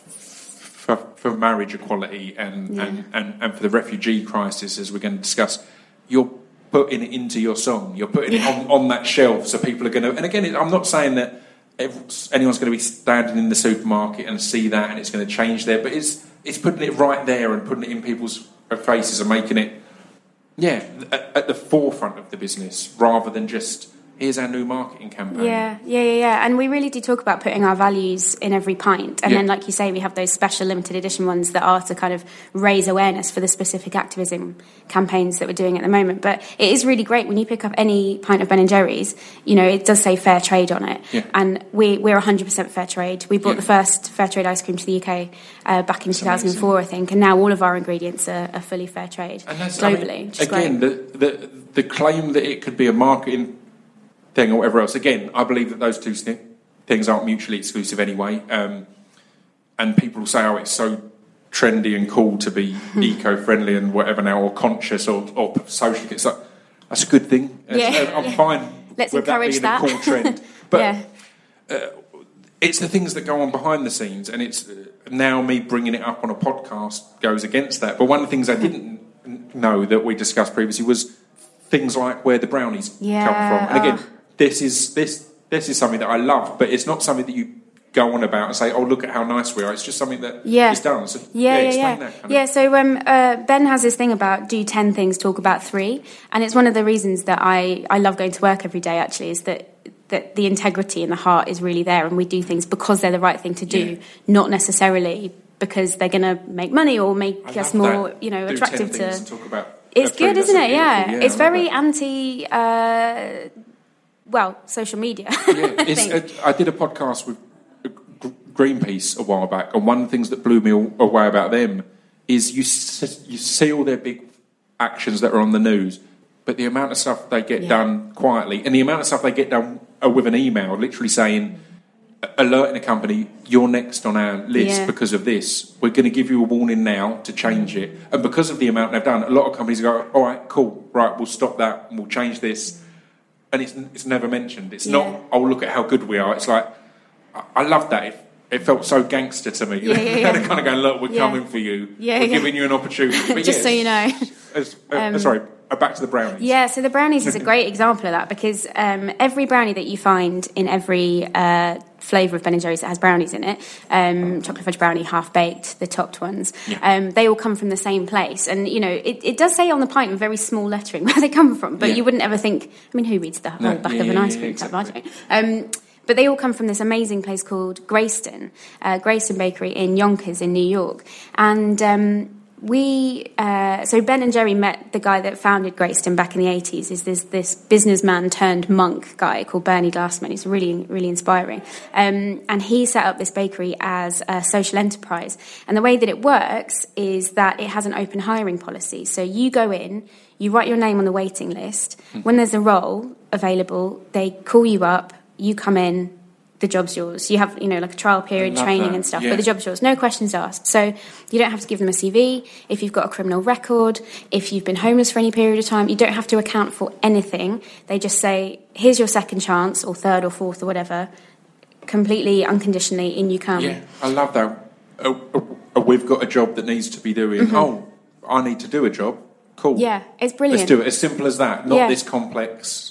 for, for marriage equality and, Yeah. and, and, and for the refugee crisis, as we're going to discuss, you're putting it into your song. You're putting Yeah. it on, on that shelf, so people are going to... And again, it, I'm not saying that everyone's, anyone's going to be standing in the supermarket and see that and it's going to change there, but it's it's putting it right there and putting it in people's faces and making it, yeah, at, at the forefront of the business, rather than just, here's our new marketing campaign. Yeah, yeah, yeah, yeah. And we really do talk about putting our values in every pint. And Yeah. then, like you say, we have those special limited edition ones that are to kind of raise awareness for the specific activism campaigns that we're doing at the moment. But it is really great when you pick up any pint of Ben and Jerry's, you know, it does say fair trade on it. Yeah. And we, we're one hundred percent fair trade. We brought Yeah. the first fair trade ice cream to the U K uh, back in two thousand four, I think. And now all of our ingredients are, are fully fair trade And that's, I globally, mean, which is again, great. the, the, the claim that it could be a marketing thing or whatever else, again, I believe that those two th- things aren't mutually exclusive anyway. Um, and people will say, oh, it's so trendy and cool to be eco-friendly and whatever now, or conscious or, or social. It's like, that's a good thing. It's- Yeah. I'm fine Let's with encourage that being that. a cool trend. But yeah. it's the things that go on behind the scenes, and it's uh, now me bringing it up on a podcast goes against that. But one of the things I didn't n- know that we discussed previously was things like where the brownies Yeah, come from. And again, oh. this is this this is something that I love, but it's not something that you go on about and say, "Oh, look at how nice we are." It's just something that Yeah. is done. So, Yeah, yeah, explain yeah. that kind Yeah, of. so um, uh, Ben has this thing about do ten things, talk about three. And it's one of the reasons that I, I love going to work every day, actually, is that that the integrity and the heart is really there, and we do things because they're the right thing to do, Yeah. not necessarily because they're going to make money or make I us love more, that. you know, Do attractive ten things to... and talk about It's uh, three. good, That's isn't a it? Yeah. beautiful- It's I love very that. anti, uh, well, social media. Yeah, I it's, think. uh, I did a podcast with G- Greenpeace a while back, and one of the things that blew me all- away about them is you s- you see all their big actions that are on the news, but the amount of stuff they get Yeah. done quietly, and the amount of stuff they get done uh, with an email, literally saying, alerting a company, you're next on our list Yeah. because of this. We're going to give you a warning now to change it. And because of the amount they've done, a lot of companies go, all right, cool, right, we'll stop that and we'll change this. And it's it's never mentioned. It's Yeah. not, oh, look at how good we are. It's like, I, I love that. It, it felt so gangster to me. Yeah, yeah, yeah. They're kind of going, look, we're Yeah. coming for you. Yeah, we're yeah. giving you an opportunity. But Just yes, so you know. as- uh, sorry, uh, back to the brownies. Yeah, so the brownies is a great example of that, because um, every brownie that you find in every uh, flavour of Ben and Jerry's that has brownies in it, um, chocolate fudge brownie, half baked, the topped ones, Yeah. um, they all come from the same place. And, you know, it, it does say on the pint in very small lettering where they come from, but Yeah. you wouldn't ever think, I mean, who reads the No, whole back yeah, of an yeah, ice yeah, cream tub? exactly. I don't know. Um, But they all come from this amazing place called Grayston, uh, Grayston Bakery in Yonkers in New York. And um, we uh, so Ben and Jerry met the guy that founded Greyston back in the eighties. Is this this businessman turned monk guy called Bernie Glassman? He's really really inspiring, um, and he set up this bakery as a social enterprise. And the way that it works is that it has an open hiring policy. So you go in, you write your name on the waiting list. Mm-hmm. When there's a role available, they call you up. You come in. The job's yours. You have, you know, like a trial period, training that. and stuff, yeah. but the job's yours. No questions asked. So you don't have to give them a C V. If you've got a criminal record, if you've been homeless for any period of time, you don't have to account for anything. They just say, here's your second chance, or third or fourth or whatever, completely unconditionally, in you come. Yeah, I love that. Oh, oh, oh, we've got a job that needs to be doing. Mm-hmm. Oh, I need to do a job. Cool. Yeah, it's brilliant. Let's do it. As simple as that. Not yeah. this complex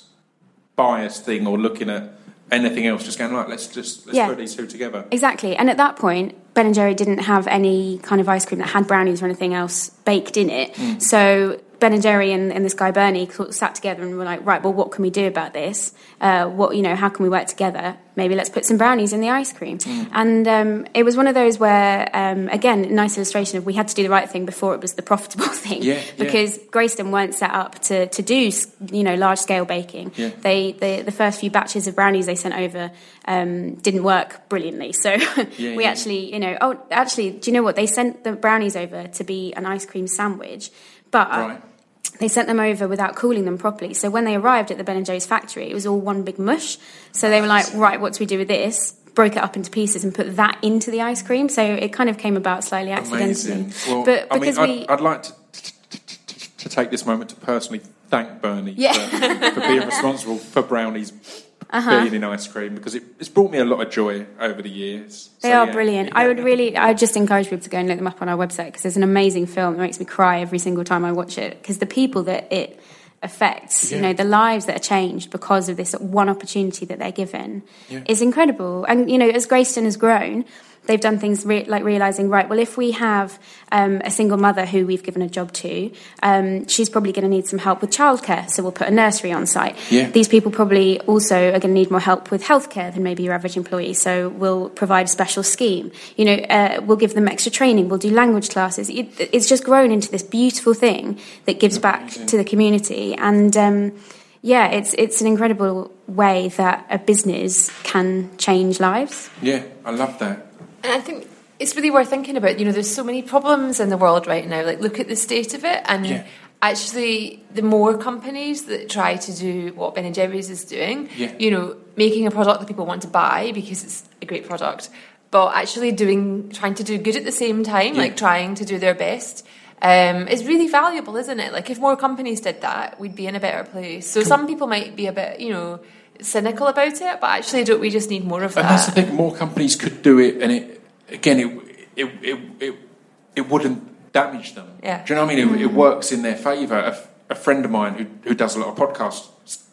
bias thing or looking at anything else, just going, right, let's just let's yeah. put these two together. Exactly. And at that point, Ben and Jerry didn't have any kind of ice cream that had brownies or anything else baked in it. Mm. So Ben and Jerry and, and this guy Bernie sort of sat together and were like, right, well, what can we do about this? Uh, what, you know, how can we work together? Maybe let's put some brownies in the ice cream. Mm. And um, it was one of those where, um, again, a nice illustration of we had to do the right thing before it was the profitable thing. Yeah, because yeah. Greyston weren't set up to, to do, you know, large-scale baking. Yeah. They, they the first few batches of brownies they sent over um, didn't work brilliantly. So yeah, we yeah. actually, you know, oh, actually, do you know what? They sent the brownies over to be an ice cream sandwich, but... Right. They sent them over without cooling them properly. So when they arrived at the Ben and Jerry's factory, it was all one big mush. So they were like, right, what do we do with this? Broke it up into pieces and put that into the ice cream. So it kind of came about slightly accidentally. Amazing. Well, but I because mean, we... I'd, I'd like to, to, to, to take this moment to personally thank Bernie Yeah. for, for being responsible for brownies Uh-huh. being in ice cream, because it, it's brought me a lot of joy over the years. They So, are yeah. brilliant. I would really, I just encourage people to go and look them up on our website, because there's an amazing film that makes me cry every single time I watch it, because the people that it affects, Yeah. you know, the lives that are changed because of this one opportunity that they're given Yeah. is incredible. And, you know, as Greyston has grown, they've done things re- like realising, right, well, if we have um, a single mother who we've given a job to, um, she's probably going to need some help with childcare, so we'll put a nursery on site. Yeah. These people probably also are going to need more help with healthcare than maybe your average employee, so we'll provide a special scheme. You know, uh, we'll give them extra training, we'll do language classes. It, it's just grown into this beautiful thing that gives back to the community. And um, yeah, it's it's an incredible way that a business can change lives. Yeah, I love that. And I think it's really worth thinking about. You know, there's so many problems in the world right now. Like, look at the state of it. And Yeah. actually, the more companies that try to do what Ben and Jerry's is doing, Yeah. you know, making a product that people want to buy because it's a great product, but actually doing, trying to do good at the same time, Yeah. like trying to do their best, um, is really valuable, isn't it? Like, if more companies did that, we'd be in a better place. So some people might be a bit, you know, cynical about it, but actually, don't we just need more of And that? that's the thing. More companies could do it, and it again, it it it it, it wouldn't damage them. Yeah. Do you know what I mean? It, it works in their favour. A, a friend of mine who who does a lot of podcast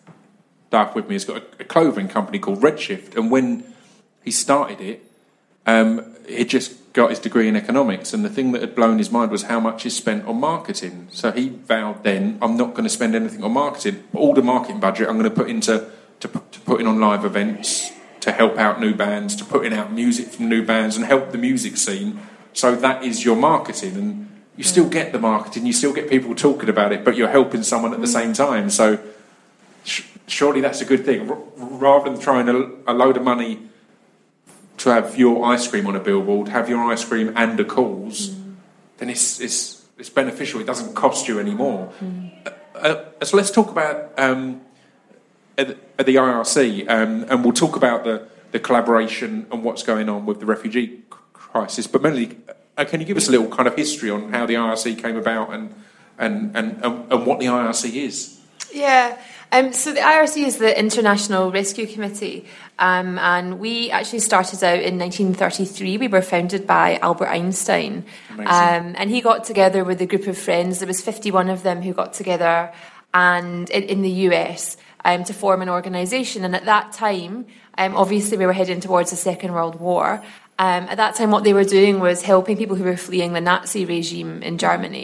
stuff with me has got a, a clothing company called Redshift, and when he started it, um, he just got his degree in economics, and the thing that had blown his mind was how much is spent on marketing. So he vowed then, I'm not going to spend anything on marketing. All the marketing budget I'm going to put into to, to putting on live events, to help out new bands, to putting out music from new bands and help the music scene. So that is your marketing, and you still get the marketing, you still get people talking about it, but you're helping someone at the same time. So sh- surely that's a good thing. R- rather than throwing a, a load of money to have your ice cream on a billboard, have your ice cream and a cause, mm. then it's, it's it's beneficial. It doesn't cost you any more. Mm. Uh, uh, so let's talk about um, at, the, at the I R C, um, and we'll talk about the, the collaboration and what's going on with the refugee crisis. But Melanie, uh, can you give us a little kind of history on how the I R C came about and and, and, and, and what the I R C is? Yeah. Um, so the I R C is the International Rescue Committee, um, and we actually started out in nineteen thirty-three. We were founded by Albert Einstein, um, and he got together with a group of friends. There was fifty-one of them who got together, and in, in the U S um, to form an organisation. And at that time, um, obviously, we were heading towards the Second World War. Um, at that time, what they were doing was helping people who were fleeing the Nazi regime in Germany.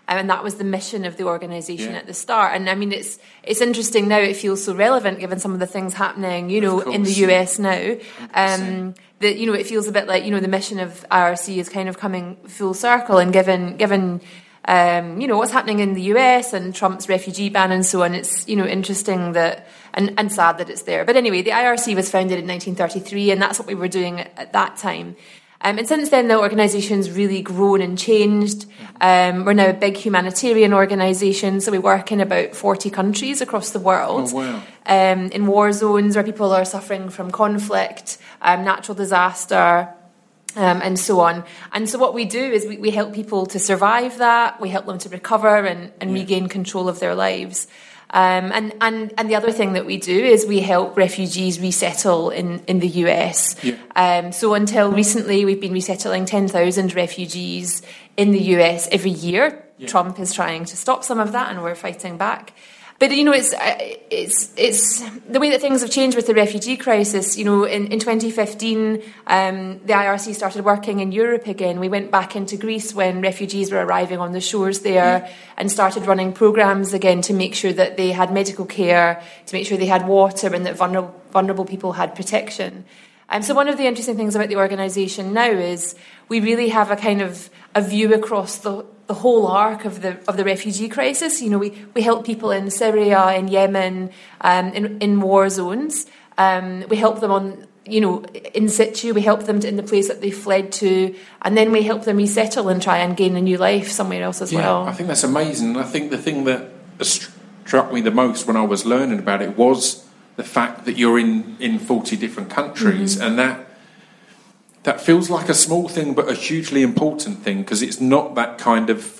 Um, and that was the mission of the organisation Yeah. at the start. And I mean, it's it's interesting now. It feels so relevant given some of the things happening, you know, in the U S now. Um, that you know, it feels a bit like, you know, the mission of I R C is kind of coming full circle. And given given um, you know, what's happening in the U S and Trump's refugee ban and so on, it's, you know, interesting that and, and sad that it's there. But anyway, the I R C was founded in nineteen thirty-three, and that's what we were doing at, at that time. Um, and since then, the organisation's really grown and changed. Um, we're now a big humanitarian organisation, so we work in about forty countries across the world. Oh, wow. Um, in war zones where people are suffering from conflict, um, natural disaster, um, and so on. And so what we do is we, we help people to survive that, we help them to recover and, and Yeah. regain control of their lives. Um, and, and, and the other thing that we do is we help refugees resettle in, in the U S. Yeah. Um, so until recently, we've been resettling ten thousand refugees in the U S every year. Yeah. Trump is trying to stop some of that, and we're fighting back. But, you know, it's it's it's the way that things have changed with the refugee crisis. You know, in, in twenty fifteen, um, the I R C started working in Europe again. We went back into Greece when refugees were arriving on the shores there, Yeah. and started running programmes again to make sure that they had medical care, to make sure they had water, and that vulnerable, vulnerable people had protection. Um, so one of the interesting things about the organisation now is we really have a kind of a view across the the whole arc of the of the refugee crisis. You know, we, we help people in Syria, in Yemen, um, in in war zones. Um, we help them on, you know, in situ. We help them to, in the place that they fled to, and then we help them resettle and try and gain a new life somewhere else as Yeah, well. I think that's amazing. And I think the thing that struck me the most when I was learning about it was the fact that you're in, in forty different countries, Mm-hmm. and that that feels like a small thing but a hugely important thing, because it's not that kind of,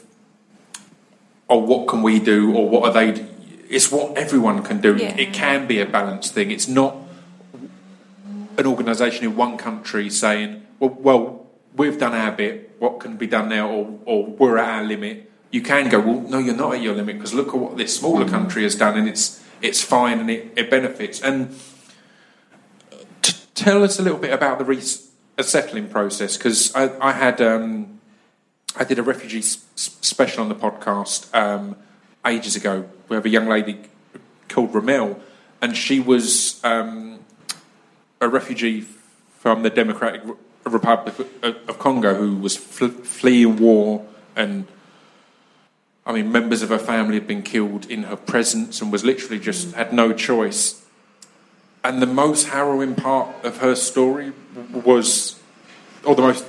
oh, what can we do or what are they do? It's what everyone can do. Yeah. It can be a balanced thing. It's not an organisation in one country saying, well, well, we've done our bit, what can be done now, or, or we're at our limit. You can go, well, no, you're not at your limit, because look at what this smaller country has done, and it's it's fine and it, it benefits. And t- tell us a little bit about the resettling process, because I, I had um, I did a refugee s- special on the podcast um, ages ago. We have a young lady called Ramel, and she was um, a refugee from the Democratic Republic of Congo who was fl- fleeing war, and I mean, members of her family had been killed in her presence and was literally just had no choice. And the most harrowing part of her story was, or the most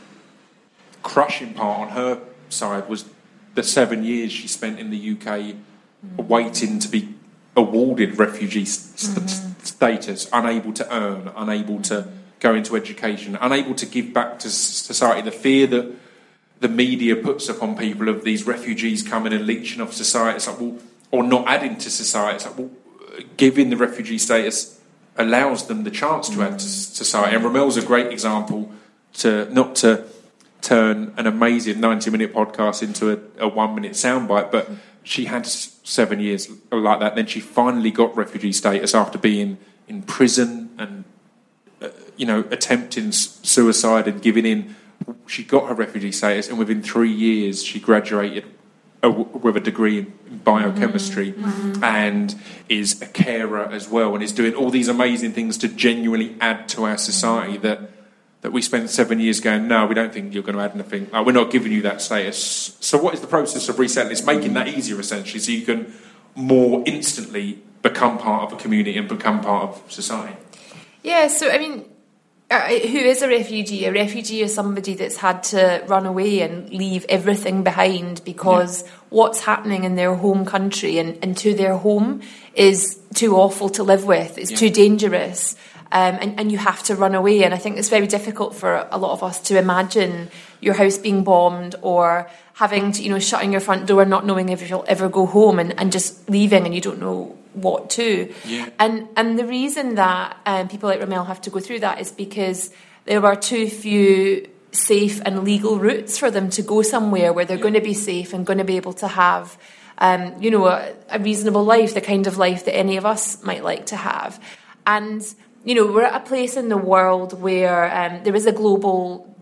crushing part on her side, was the seven years she spent in the U K waiting to be awarded refugee st- mm-hmm. status, unable to earn, unable to go into education, unable to give back to society. The fear that the media puts upon people of these refugees coming and leeching off society, it's like, well, or not adding to society. It's like, well, giving the refugee status allows them the chance to add to society. And Ramel's a great example to not to turn an amazing ninety-minute podcast into a, a one-minute soundbite, but she had seven years like that. Then she finally got refugee status after being in prison and, uh, you know, attempting suicide and giving in. She got her refugee status, and within three years she graduated a, with a degree in biochemistry, mm-hmm. and is a carer as well, and is doing all these amazing things to genuinely add to our society that that we spent seven years going, no, we don't think you're going to add anything. Oh, we're not giving you that status. So what is the process of resettling? It's making that easier, essentially, so you can more instantly become part of a community and become part of society. Yeah, so, I mean, uh, who is a refugee? A refugee is somebody that's had to run away and leave everything behind because yeah. what's happening in their home country and, and to their home is too awful to live with. It's yeah. too dangerous. Um, and, and you have to run away. And I think it's very difficult for a lot of us to imagine your house being bombed or having to, you know, shutting your front door, not knowing if you'll ever go home, and, and just leaving and you don't know what to. Yeah. And and the reason that um, people like Ramel have to go through that is because there are too few safe and legal routes for them to go somewhere where they're yeah. going to be safe and going to be able to have, um, you know, a, a reasonable life, the kind of life that any of us might like to have. And you know, we're at a place in the world where um, there is a global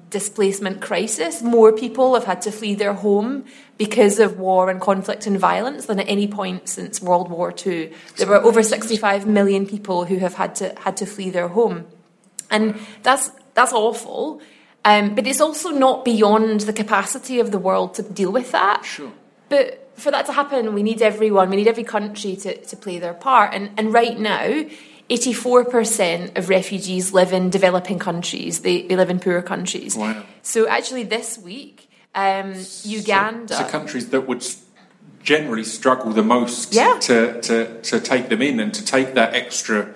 displacement crisis. More people have had to flee their home because of war and conflict and violence than at any point since World War Two. There were over sixty-five million people who have had to had to flee their home, and that's that's awful. Um, but it's also not beyond the capacity of the world to deal with that. Sure. But for that to happen, we need everyone, we need every country to, to play their part. And, and right now, eighty-four percent of refugees live in developing countries. They, they live in poor countries. Wow. So actually this week, um, Uganda... So, so countries that would generally struggle the most yeah. to, to, to take them in and to take that extra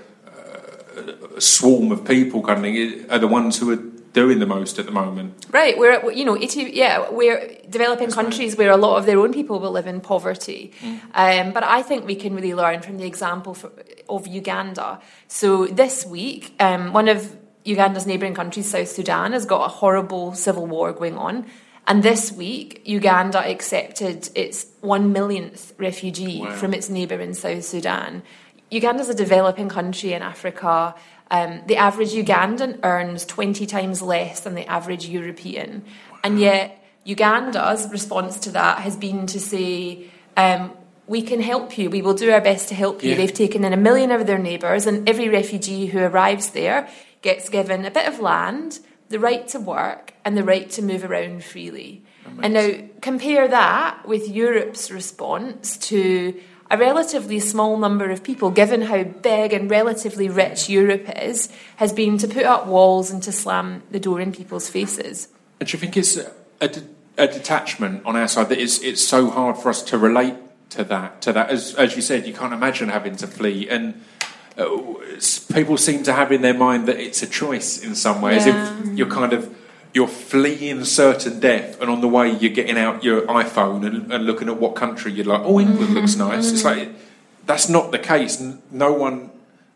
uh, swarm of people kind of thing are the ones who are doing the most at the moment. Right, we're you know, eighty, yeah, we're developing That's countries right. where a lot of their own people will live in poverty. Mm. Um, but I think we can really learn from the example for, of Uganda. So this week, um, one of Uganda's neighbouring countries, South Sudan, has got a horrible civil war going on. And this week, Uganda accepted its one millionth refugee wow. from its neighbour in South Sudan. Uganda's a developing country in Africa. Um, the average Ugandan earns twenty times less than the average European. Wow. And yet, Uganda's response to that has been to say, um, we can help you, we will do our best to help you. Yeah. They've taken in a million of their neighbours, and every refugee who arrives there gets given a bit of land, the right to work, and the right to move around freely. Amazing. And now, compare that with Europe's response to a relatively small number of people, given how big and relatively rich Europe is, has been to put up walls and to slam the door in people's faces. And do you think it's a, de- a detachment on our side that it's, it's so hard for us to relate to that? To that, as as you said, you can't imagine having to flee, and uh, people seem to have in their mind that it's a choice in some way, yeah. as if you're kind of you're fleeing certain death, and on the way you're getting out your iPhone and, and looking at what country you'd like. Oh, England mm-hmm. looks nice. Mm-hmm. It's like that's not the case. No one,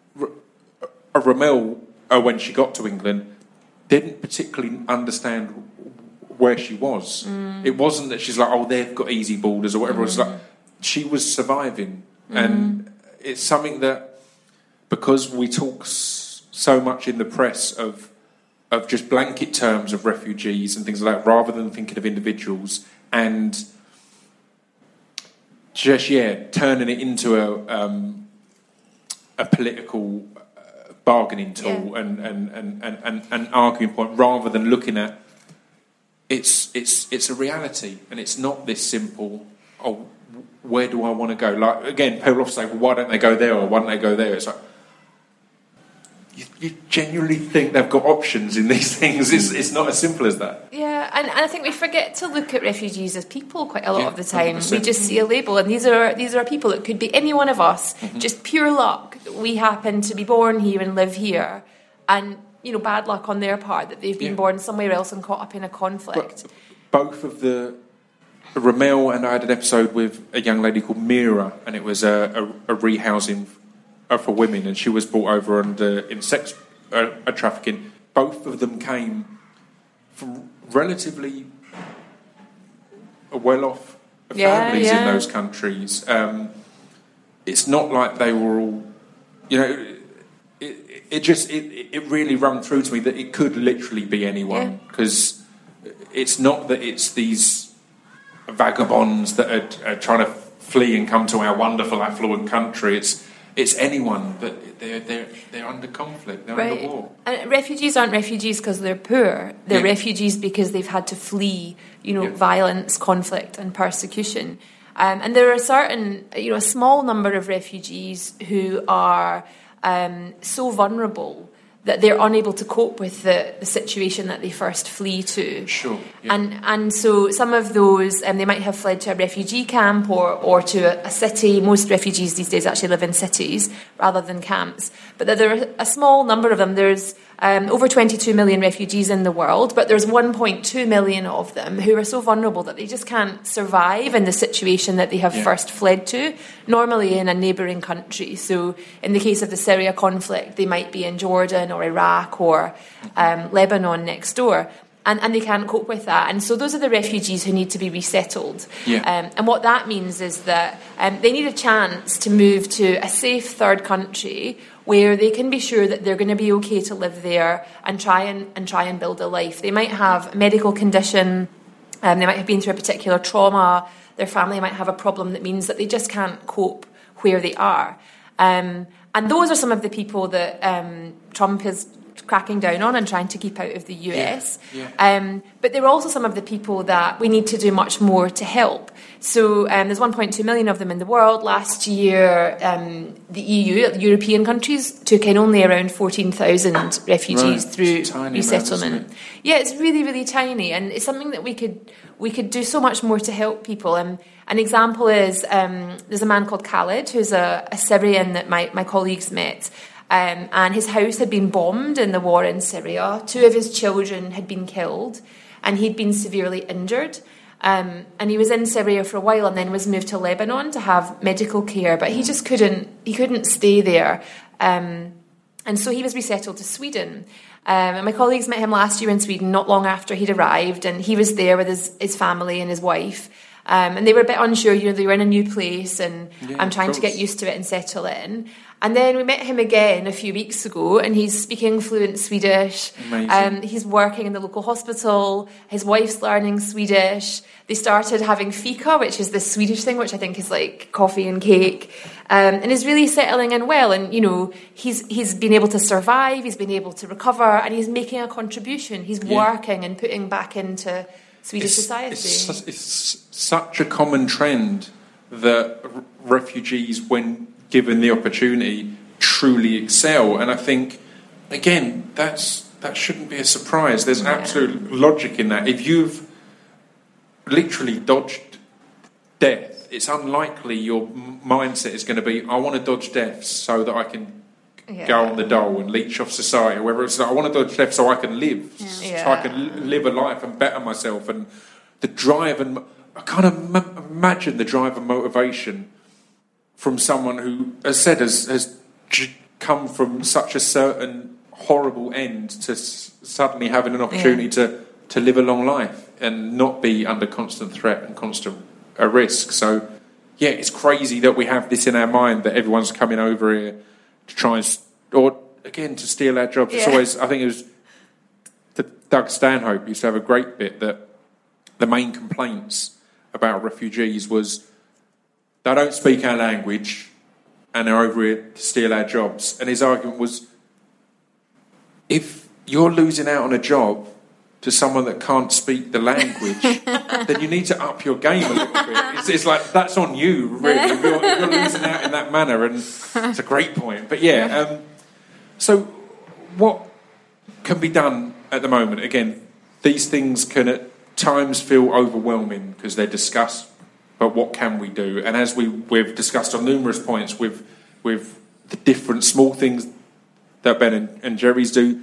uh, Ramel, uh, when she got to England, didn't particularly understand where she was. Mm. It wasn't that she's like, oh, they've got easy borders or whatever. Mm. It's like she was surviving, mm. and it's something that because we talk s- so much in the press of. of just blanket terms of refugees and things like that, rather than thinking of individuals and just, yeah, turning it into a um, a political uh, bargaining tool yeah. and, and, and, and, and an arguing point, rather than looking at it's it's it's a reality, and it's not this simple, oh, where do I want to go? Like, again, people often say, well, why don't they go there or why don't they go there? It's like, You, you genuinely think they've got options in these things. It's, it's not as simple as that. Yeah, and, and I think we forget to look at refugees as people quite a lot yeah, of the time. one hundred percent. We just see a label, and these are these are people. It could be any one of us. Mm-hmm. Just pure luck. We happen to be born here and live here, and you know, bad luck on their part that they've been yeah. born somewhere else and caught up in a conflict. But both of the Ramel and I had an episode with a young lady called Mira, and it was a, a, a rehousing for women, and she was brought over under in sex uh, uh, trafficking. Both of them came from relatively well-off families yeah, yeah. in those countries. Um, it's not like they were all, you know. It, it just it, it really rung through to me that it could literally be anyone, because yeah. it's not that it's these vagabonds that are, are trying to flee and come to our wonderful affluent country. It's It's anyone, but they're they're they're under conflict. They're right. under war. And refugees aren't refugees because they're poor. They're yeah. refugees because they've had to flee, you know, yeah. violence, conflict, and persecution. Um, and there are certain, you know, a small number of refugees who are um, so vulnerable that they're unable to cope with the, the situation that they first flee to. Sure. Yeah. And and so some of those, um, they might have fled to a refugee camp or, or to a, a city. Most refugees these days actually live in cities rather than camps. But there are a small number of them. There's um, over twenty-two million refugees in the world, but there's one point two million of them who are so vulnerable that they just can't survive in the situation that they have yeah. first fled to, normally in a neighbouring country. So in the case of the Syria conflict, they might be in Jordan or Iraq or um, Lebanon next door. and, and they can't cope with that. And so those are the refugees who need to be resettled. Yeah. Um, and what that means is that um, they need a chance to move to a safe third country where they can be sure that they're going to be okay to live there and try and, and try and build a life. They might have a medical condition, um, they might have been through a particular trauma, their family might have a problem that means that they just can't cope where they are. Um, and those are some of the people that um, Trump is cracking down on and trying to keep out of the U S. Yeah, yeah. Um, but there are also some of the people that we need to do much more to help. So um, there's one point two million of them in the world. Last year, um, the E U, the European countries, took in only around fourteen thousand refugees Right. through It's a tiny resettlement. amount, isn't it? Yeah, it's really, really tiny, and it's something that we could we could do so much more to help people. And an example is um, there's a man called Khalid, who's a, a Syrian that my, my colleagues met. Um, and his house had been bombed in the war in Syria. Two of his children had been killed, and he'd been severely injured. Um, and he was in Syria for a while, and then was moved to Lebanon to have medical care. But he just couldn't. He couldn't stay there, um, and so he was resettled to Sweden. Um, and my colleagues met him last year in Sweden, not long after he'd arrived, and he was there with his, his family and his wife. Um, and they were a bit unsure, you know, they were in a new place, and Yeah, I'm of trying to course. get used to it and settle in. And then we met him again a few weeks ago, and he's speaking fluent Swedish. Amazing. Um, he's working in the local hospital. His wife's learning Swedish. They started having fika, which is this Swedish thing, which I think is like coffee and cake, um, and is really settling in well. And you know, he's he's been able to survive. He's been able to recover, and he's making a contribution. He's Yeah. working and putting back into Swedish society. It's, su- it's such a common trend that r- refugees, when given the opportunity, truly excel. And I think, again, that's that shouldn't be a surprise. There's Yeah. absolute logic in that. If you've literally dodged death, it's unlikely your m- mindset is going to be, I want to dodge death so that I can Yeah. go on the dole and leech off society, or whether it's I want to dodge death so I can live, so Yeah. I can l- live a life and better myself. And the drive, and I can't im- imagine the drive and motivation from someone who, as said, has, has j- come from such a certain horrible end to s- suddenly having an opportunity Yeah. to, to live a long life and not be under constant threat and constant uh, risk. So, yeah, it's crazy that we have this in our mind, that everyone's coming over here to try and, s- or again, to steal our jobs. It's Yeah. always, I think it was the, Doug Stanhope used to have a great bit that the main complaints about refugees was they don't speak our language and they're over here to steal our jobs. And his argument was, if you're losing out on a job to someone that can't speak the language, then you need to up your game a little bit. It's, it's like, that's on you, really. If you're, if you're losing out in that manner, and it's a great point. But yeah, um, so what can be done at the moment? Again, these things can at times feel overwhelming because they're discussed, but what can we do? And as we, we've discussed on numerous points with, with the different small things that Ben and, and Jerry's do,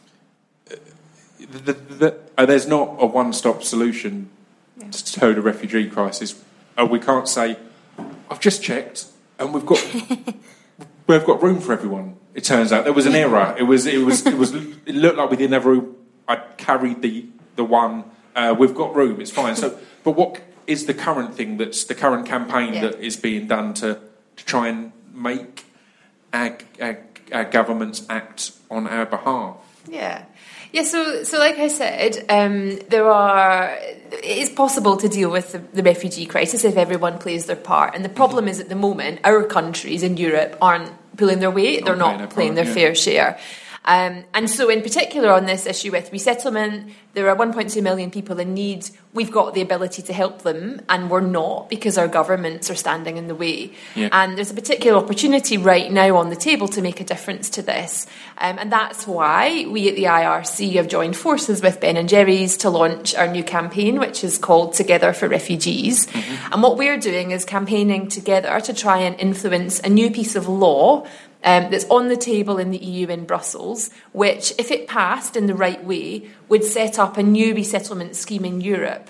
The, the, uh, there's not a one-stop solution yeah. to the refugee crisis. Uh, we can't say, I've just checked and we've got we've got room for everyone. It turns out there was an error. It was it was it was it looked like we didn't have room. I carried the the one. Uh, we've got room. It's fine. So, but what is the current thing that's the current campaign yeah. that is being done to to try and make our, our, our governments act on our behalf? Yeah. Yeah, so so like I said, um, there are. It is possible to deal with the, the refugee crisis if everyone plays their part. And the problem is, at the moment, our countries in Europe aren't pulling their weight; they're not, not playing, playing their yeah. fair share. Um, and so, in particular, on this issue with resettlement, there are one point two million people in need. We've got the ability to help them, and we're not, because our governments are standing in the way. Yeah. And there's a particular opportunity right now on the table to make a difference to this. Um, and that's why we at the I R C have joined forces with Ben and Jerry's to launch our new campaign, which is called Together for Refugees. Mm-hmm. And what we're doing is campaigning together to try and influence a new piece of law Um, that's on the table in the E U in Brussels, which, if it passed in the right way, would set up a new resettlement scheme in Europe.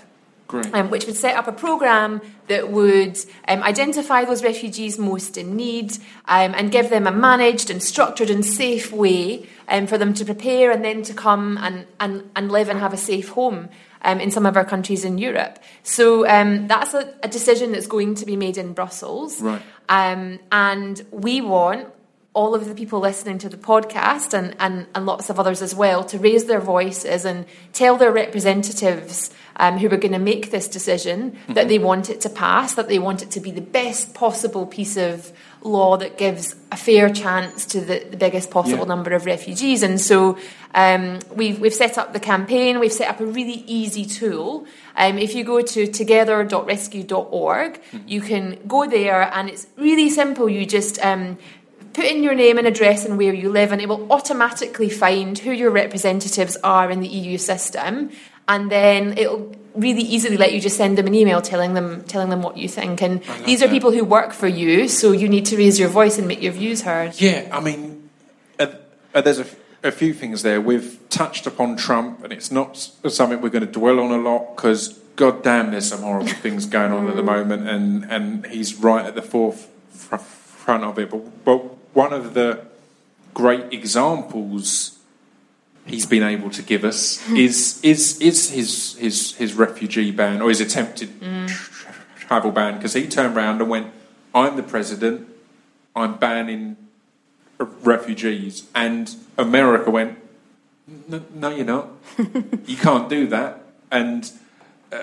Great. Um, which would set up a programme that would um, identify those refugees most in need um, and give them a managed and structured and safe way um, for them to prepare and then to come and, and, and live and have a safe home um, in some of our countries in Europe. So um, that's a, a decision that's going to be made in Brussels. Right. Um, and we want all of the people listening to the podcast and, and, and lots of others as well to raise their voices and tell their representatives um, who are going to make this decision mm-hmm. that they want it to pass, that they want it to be the best possible piece of law that gives a fair chance to the, the biggest possible yeah. number of refugees. And so um, we've, we've set up the campaign, we've set up a really easy tool. Um, if you go to together dot rescue dot org, mm-hmm. you can go there and it's really simple. You just Um, put in your name and address and where you live, and it will automatically find who your representatives are in the E U system, and then it'll really easily let you just send them an email telling them telling them what you think. And these are that. people who work for you, so you need to raise your voice and make your views heard. Yeah, I mean, uh, uh, there's a, a few things there. We've touched upon Trump, and it's not something we're going to dwell on a lot because, God damn, there's some horrible things going on at the moment, and, and he's right at the forefront of it. But, but one of the great examples he's been able to give us is is is his his his refugee ban or his attempted mm. tra- travel ban, because he turned around and went, "I'm the president, I'm banning refugees," and America went, "No, no you're not. You can't do that." And uh,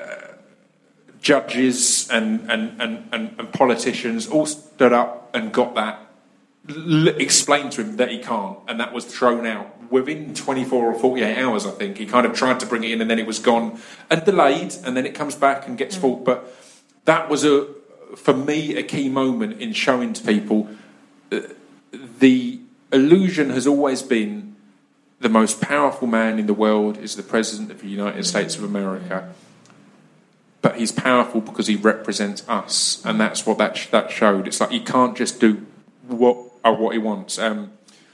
judges and and, and, and and politicians all stood up and got that. L- explained to him that he can't, and that was thrown out within twenty-four or forty-eight hours. I think he kind of tried to bring it in, and then it was gone and delayed, and then it comes back and gets mm. fought. But that was a, for me, a key moment in showing to people uh, the illusion has always been the most powerful man in the world is the president of the United States of America. But he's powerful because he represents us, and that's what that sh- that showed. It's like you can't just do what. what he wants. Um,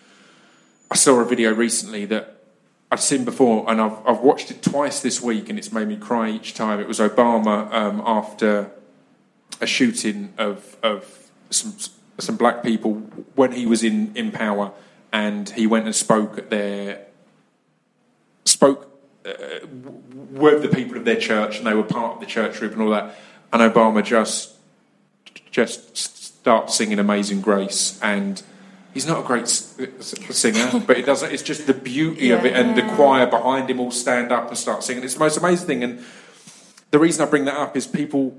I saw a video recently that I've seen before, and I've, I've watched it twice this week, and it's made me cry each time. It was Obama um, after a shooting of of some some black people when he was in, in power, and he went and spoke at their spoke uh, with the people of their church, and they were part of the church group and all that. And Obama just just. starts singing Amazing Grace, and he's not a great singer, but it doesn't. It's just the beauty yeah. of it, and the choir behind him all stand up and start singing. It's the most amazing thing, and the reason I bring that up is people.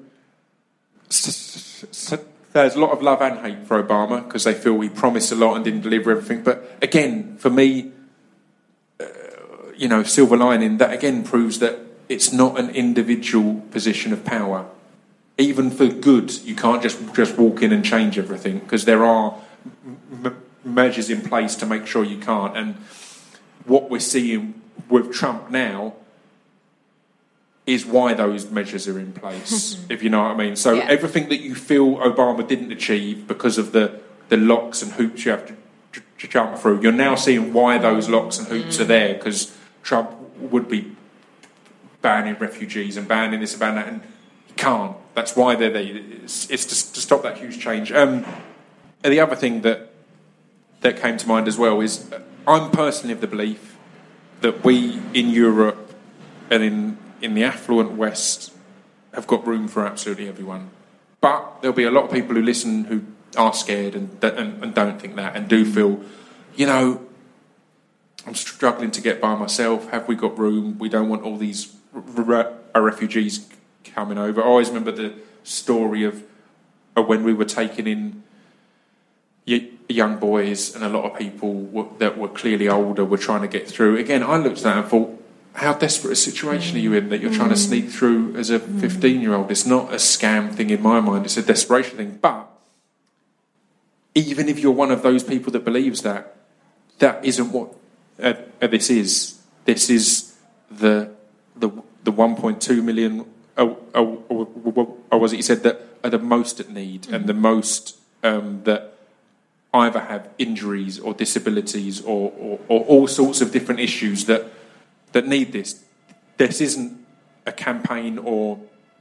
There's a lot of love and hate for Obama because they feel he promised a lot and didn't deliver everything. But again, for me, uh, you know, silver lining that again proves that it's not an individual position of power. Even for good, you can't just just walk in and change everything, because there are m- measures in place to make sure you can't. And what we're seeing with Trump now is why those measures are in place, if you know what I mean. So yeah. everything that you feel Obama didn't achieve because of the, the locks and hoops you have to, to, to jump through, you're now seeing why those locks and hoops mm. are there, because Trump would be banning refugees and banning this and banning that, and he can't. That's why they're there. It's, it's to, to stop that huge change. Um, and the other thing that that came to mind as well is I'm personally of the belief that we in Europe and in, in the affluent West have got room for absolutely everyone. But there'll be a lot of people who listen who are scared and, and, and don't think that and do feel, you know, I'm struggling to get by myself. Have we got room? We don't want all these re- refugees coming over. I always remember the story of, of when we were taking in y- young boys, and a lot of people were, that were clearly older were trying to get through. Again, I looked at that and thought, how desperate a situation are you in that you're trying to sneak through as a fifteen-year-old? It's not a scam thing in my mind, it's a desperation thing. But even if you're one of those people that believes that, that isn't what uh, uh, this is. This is the the the one point two million Oh, oh, oh, oh, was it? You said that are the most at need mm-hmm. and the most um, that either have injuries or disabilities or, or, or all sorts of different issues that that need this. This isn't a campaign or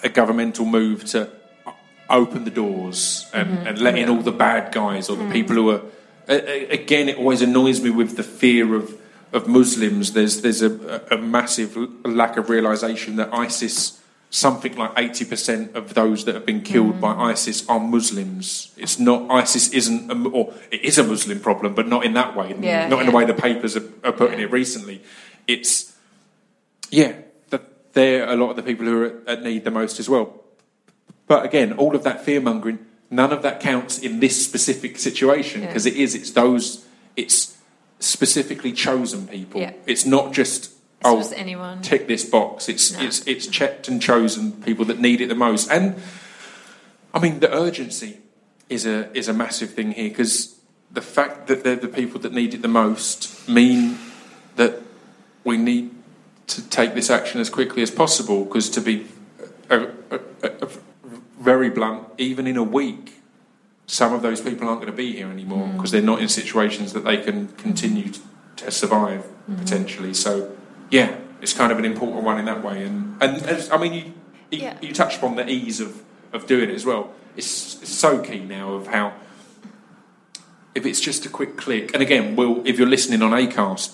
a governmental move to open the doors and, mm-hmm. and let in all the bad guys or the mm. people who are. Uh, again, it always annoys me with the fear of, of Muslims. There's there's a, a massive lack of realisation that ISIS. Something like eighty percent of those that have been killed mm. by ISIS are Muslims. It's not, ISIS isn't, a, or it is a Muslim problem, but not in that way. Yeah, not yeah. in the way the papers are, are putting yeah. it recently. It's, yeah, that they're a lot of the people who are at, at need the most as well. But again, all of that fear-mongering, none of that counts in this specific situation, because yeah. it is, it's those, it's specifically chosen people. Yeah. It's not just... Oh, anyone. Tick this box. It's no. it's it's checked and chosen people that need it the most. And I mean, the urgency is a is a massive thing here, because the fact that they're the people that need it the most mean that we need to take this action as quickly as possible. Because to be a, a, a, a very blunt, even in a week, some of those people aren't going to be here anymore because mm. they're not in situations that they can continue to survive mm. potentially. So. Yeah, it's kind of an important one in that way, and and, and I mean, you you, yeah. you touched upon the ease of, of doing it as well. It's, it's so key now of how if it's just a quick click, and again, well, if you're listening on Acast,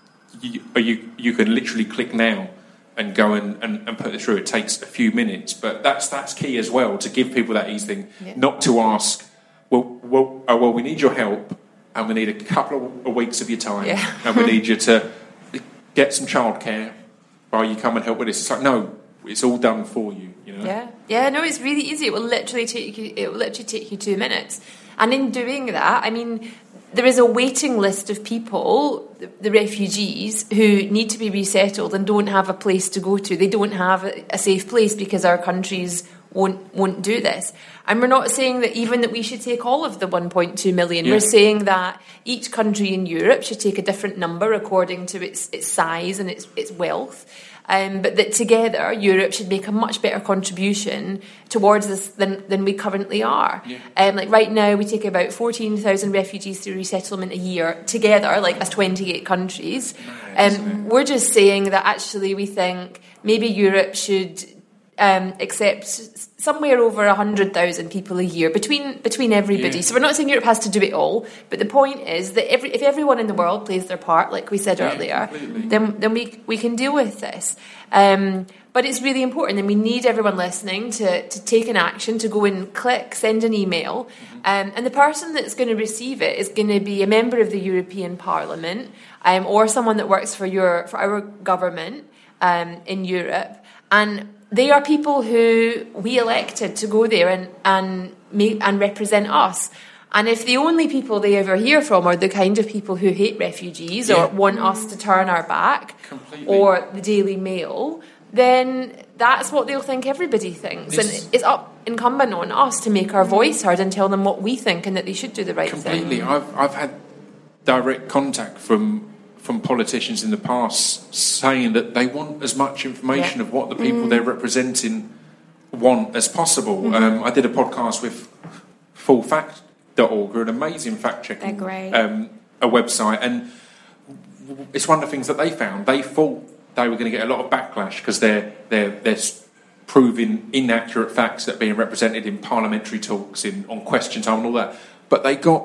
you you, you can literally click now and go and, and, and put it through. It takes a few minutes, but that's that's key as well to give people that ease thing, yeah. not to ask, well, well, oh, well, we need your help, and we need a couple of weeks of your time, yeah. and we need you to. Get some childcare while you come and help with this. It's like, no, it's all done for you, you know? Yeah, yeah, no, it's really easy. It will literally take you, it will literally take you two minutes. And in doing that, I mean, there is a waiting list of people, the, the refugees, who need to be resettled and don't have a place to go to. They don't have a, a safe place because our countries won't won't do this. And we're not saying that even that we should take all of the one point two million. Yeah. We're saying that each country in Europe should take a different number according to its its size and its its wealth. Um, but that together Europe should make a much better contribution towards this than, than we currently are. Yeah. Um, like right now we take about fourteen thousand refugees through resettlement a year together, like as twenty-eight countries. Nice, um, we're just saying that actually we think maybe Europe should um, accept somewhere over one hundred thousand people a year between between everybody. Yeah. So we're not saying Europe has to do it all, but the point is that every, if everyone in the world plays their part, like we said yeah, earlier, completely. then then we we can deal with this. Um, but it's really important, and we need everyone listening to, to take an action, to go and click, send an email, mm-hmm. um, and the person that's going to receive it is going to be a member of the European Parliament, um, or someone that works for your for our government um, in Europe, and they are people who we elected to go there and and make, and represent us. And if the only people they ever hear from are the kind of people who hate refugees yeah. or want us to turn our back, Completely. or the Daily Mail, then that's what they'll think everybody thinks. This and it's up incumbent on us to make our voice heard and tell them what we think and that they should do the right Completely. thing. I've I've had direct contact from from politicians in the past saying that they want as much information yeah. of what the people mm. they're representing want as possible. Mm-hmm. Um, I did a podcast with full fact dot org, an amazing fact-checking um, a website, and it's one of the things that they found. They thought they were going to get a lot of backlash because they're they're they're proving inaccurate facts that are being represented in parliamentary talks, in on question time and all that. But they got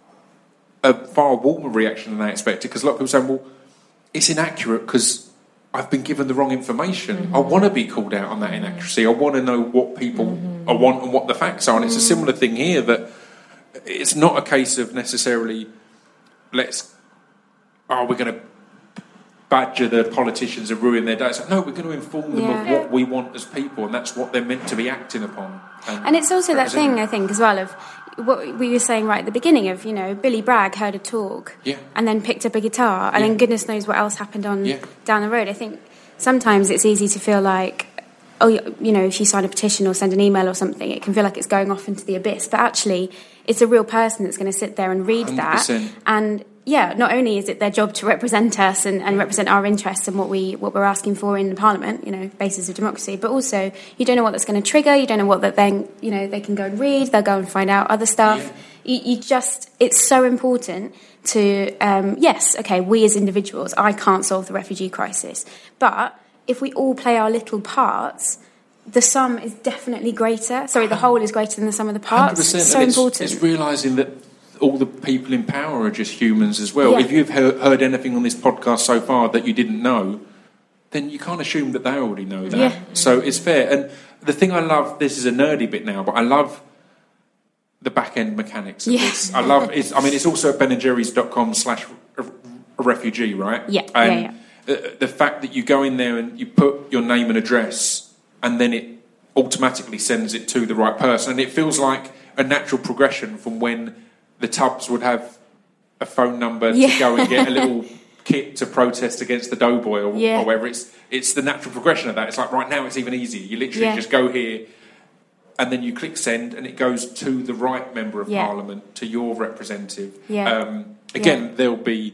a far warmer reaction than they expected, because a lot of people saying, well, it's inaccurate because I've been given the wrong information. Mm-hmm. I want to be called out on that inaccuracy. I want to know what people mm-hmm. I want and what the facts are. And it's a similar thing here, that it's not a case of necessarily let's, oh, we're going to badger the politicians and ruin their day. It's like, no, we're going to inform them yeah. of what we want as people, and that's what they're meant to be acting upon. And, and it's also that thing, I think, as well, of what we were saying right at the beginning of, you know, Billy Bragg heard a talk yeah. and then picked up a guitar, and yeah. then goodness knows what else happened on yeah. down the road. I think sometimes it's easy to feel like, oh, you know, if you sign a petition or send an email or something, it can feel like it's going off into the abyss. But actually, it's a real person that's going to sit there and read one hundred percent. that. And yeah, not only is it their job to represent us and, and represent our interests and what we what we're asking for in the Parliament, you know, basis of democracy, but also you don't know what that's going to trigger. You don't know what that then, you know, they can go and read. They'll go and find out other stuff. Yeah. You, you just, it's so important to, um, yes, okay, we as individuals, I can't solve the refugee crisis, but if we all play our little parts, the sum is definitely greater. Sorry, the whole is greater than the sum of the parts. one hundred percent. So And it's, important. It's realising that all the people in power are just humans as well. Yeah. If you've he- heard anything on this podcast so far that you didn't know, then you can't assume that they already know that. Yeah. So it's fair. And the thing I love, this is a nerdy bit now, but I love the back-end mechanics of Yeah. this. I love it's I mean, it's also at benandjerrys.com slash refugee, right? Yeah, And yeah, The, the fact that you go in there and you put your name and address and then it automatically sends it to the right person. And it feels like a natural progression from when the Tubs would have a phone number Yeah. to go and get a little kit to protest against the Doughboy or, Yeah. or whatever. It's, it's the natural progression of that. It's like right now it's even easier. You literally Yeah. just go here and then you click send and it goes to the right member of Yeah. Parliament, to your representative. Yeah. Um, again, Yeah. there'll be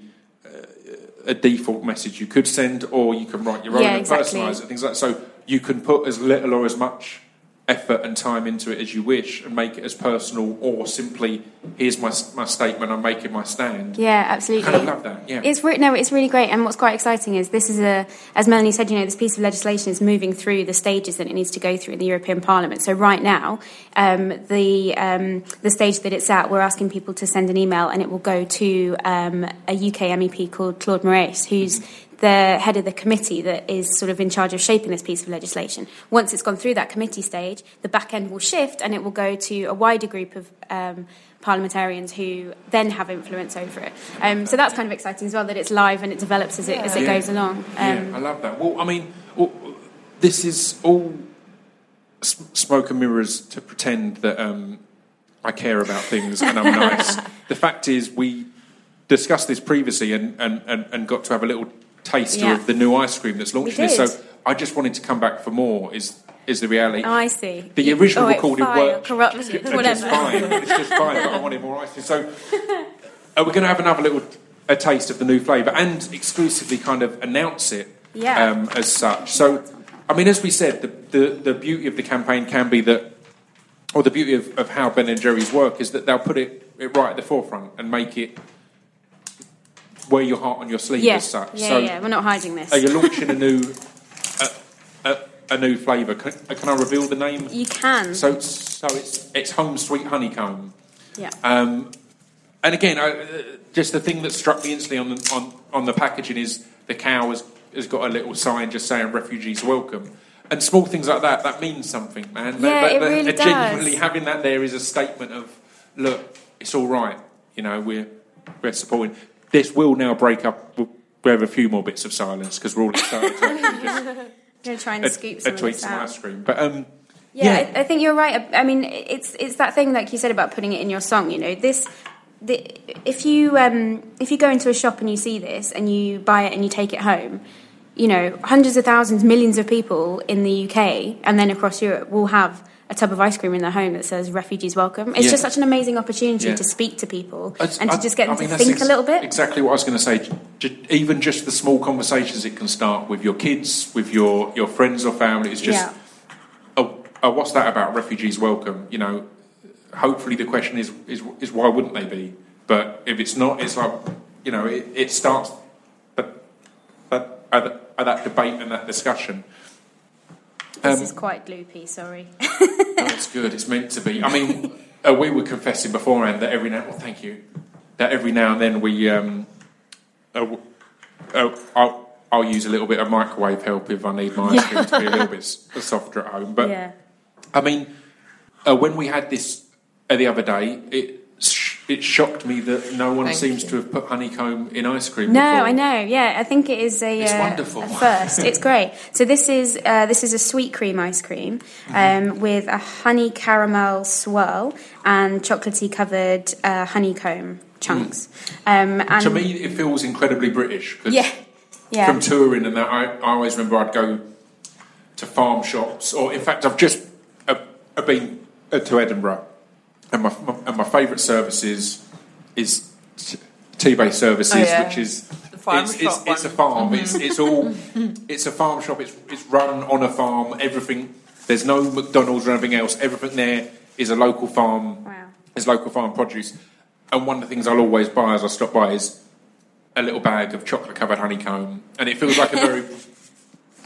a default message you could send, or you can write your own Yeah, and exactly. personalise it, things like that. So you can put as little or as much effort and time into it as you wish and make it as personal, or simply, here's my my statement, I'm making my stand. Yeah, I absolutely. kind of love that, yeah. It's re- no, it's really great, and what's quite exciting is this is a, as Melanie said, you know, this piece of legislation is moving through the stages that it needs to go through in the European Parliament. So right now, um, the um, the stage that it's at, we're asking people to send an email, and it will go to um, a U K M E P called Claude Moraes, who's the head of the committee that is sort of in charge of shaping this piece of legislation. Once it's gone through that committee stage, the back end will shift, and it will go to a wider group of um, parliamentarians who then have influence over it. Um, so that's kind of exciting as well, that it's live and it develops as it as it Yeah. goes along. Yeah, Um, I love that. Well, I mean, well, this is all s- smoke and mirrors to pretend that um, I care about things and I'm nice. The fact is, we discussed this previously and, and, and, and got to have a little taster Yeah. of the new ice cream that's launching We this. did. So I just wanted to come back for more, is is the reality. oh, I see. The original oh, wait, recording file, worked corrupt, just, just whatever. fine. It's just fine, but I wanted more ice cream. So uh, we're going to have another little a taste of the new flavour and exclusively kind of announce it Yeah. um, as such. So, I mean, as we said, the, the, the beauty of the campaign can be that, or the beauty of, of how Ben and Jerry's work is that they'll put it, it right at the forefront and make it wear your heart on your sleeve Yeah, as such. yeah, so yeah. We're not hiding this. are you launching a new a, a, a new flavour? Can, can I reveal the name? You can. So, so it's it's Home Sweet Honeycomb. yeah. Um, and again, I, uh, just the thing that struck me instantly on the, on, on the packaging is the cow has, has got a little sign just saying "Refugees Welcome," and small things like that that means something, man. Yeah, That- it that- really that genuinely does. having that there is a statement of, look, it's all right. You know, we're we're supporting. This will now break up. We'll, we have a few more bits of silence because we're all excited to actually just I'm going to try and a, scoop a some of tweet this some out. ice cream. But um, Yeah, yeah, I, I think you're right. I I mean, it's it's that thing like you said about putting it in your song. You know, this. The, if you um, if you go into a shop and you see this and you buy it and you take it home, you know, hundreds of thousands, millions of people in the U K and then across Europe will have a tub of ice cream in their home that says "Refugees Welcome." It's Yeah. just such an amazing opportunity Yeah. to speak to people It's- and to I- just get them I mean, to that's think ex- a little bit. Exactly what I was going to say. J- even just the small conversations it can start with your kids, with your, your friends or family. It's just, Yeah. oh, oh, what's that about? Refugees welcome. You know, hopefully the question is, is, is why wouldn't they be? But if it's not, it's like, you know, it, it starts at, at, at, at that debate and that discussion. This Um, is quite gloopy, sorry. No, it's good. It's meant to be. I mean, uh, we were confessing beforehand that every now, well, thank you, that every now and then we, um, uh, uh, I'll, I'll use a little bit of microwave help if I need my ice cream to be a little bit s- softer at home. But yeah. I mean, uh, when we had this uh, the other day, it sh- it shocked me that no one Thank seems you. to have put honeycomb in ice cream. No, before. I know. Yeah, I think it is a, It's uh, wonderful. a first. It's great. So this is uh, this is a sweet cream ice cream um, with a honey caramel swirl and chocolatey covered uh, honeycomb chunks. Um, and To me, it feels incredibly British. 'cause yeah, yeah, from touring and that, I, I always remember I'd go to farm shops, or in fact, I've just uh, I've been uh, to Edinburgh, and my, my and my favourite service is is t- tea-based services, Oh, yeah. which is The farm it's, shop it's, it's a one. farm. It's it's all it's a farm shop. It's it's run on a farm. Everything there's no McDonald's or anything else. Everything there is a local farm. Wow. Is local farm produce. And one of the things I'll always buy as I stop by is a little bag of chocolate-covered honeycomb, and it feels like a very,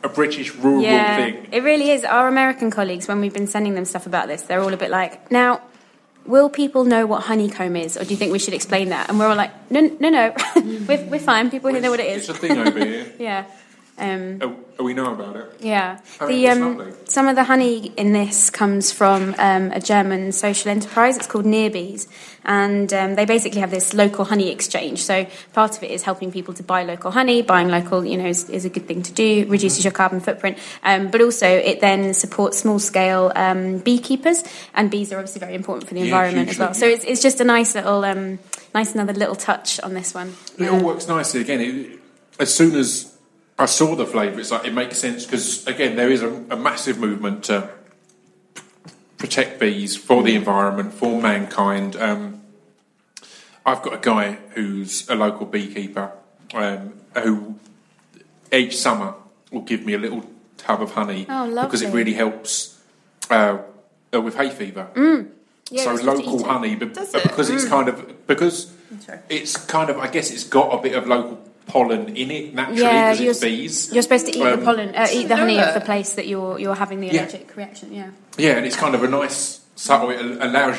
a British rural Yeah, thing. it really is. Our American colleagues, when we've been sending them stuff about this, they're all a bit like, now, will people know what honeycomb is, or do you think we should explain that? And we're all like, no, no, no, we're, we're fine. People here know what it is. It's a thing over here. Yeah. Um, oh, oh, we know about it. Yeah. Oh, The that's um, lovely. some of the honey in this comes from um, a German social enterprise. It's called Nearbees, and um, they basically have this local honey exchange. So part of it is helping people to buy local honey. Buying local, you know, is, is a good thing to do. Reduces your carbon footprint, um, but also it then supports small scale um, beekeepers, and bees are obviously very important for the Yeah, environment as hugely, well. So yeah. it's it's just a nice little, um, nice another little touch on this one. It all works nicely. Again, it, as soon as I saw the flavour, it's like it makes sense because, again, there is a, a massive movement to protect bees for the environment, for mankind. Um, I've got a guy who's a local beekeeper um, who each summer will give me a little tub of honey Oh, because it lovely. really helps uh, uh, with hay fever. Yeah, so it's just to local eat it. honey, but, Does but it? because it's kind of because sorry. it's kind of I guess it's got a bit of local pollen in it naturally Yeah, because you're, it's bees. you're supposed to eat Um, the pollen, uh, eat the honey know of the that. place that you're you're having the Yeah. allergic reaction. Yeah. Yeah, and it's kind of a nice subtle. It allows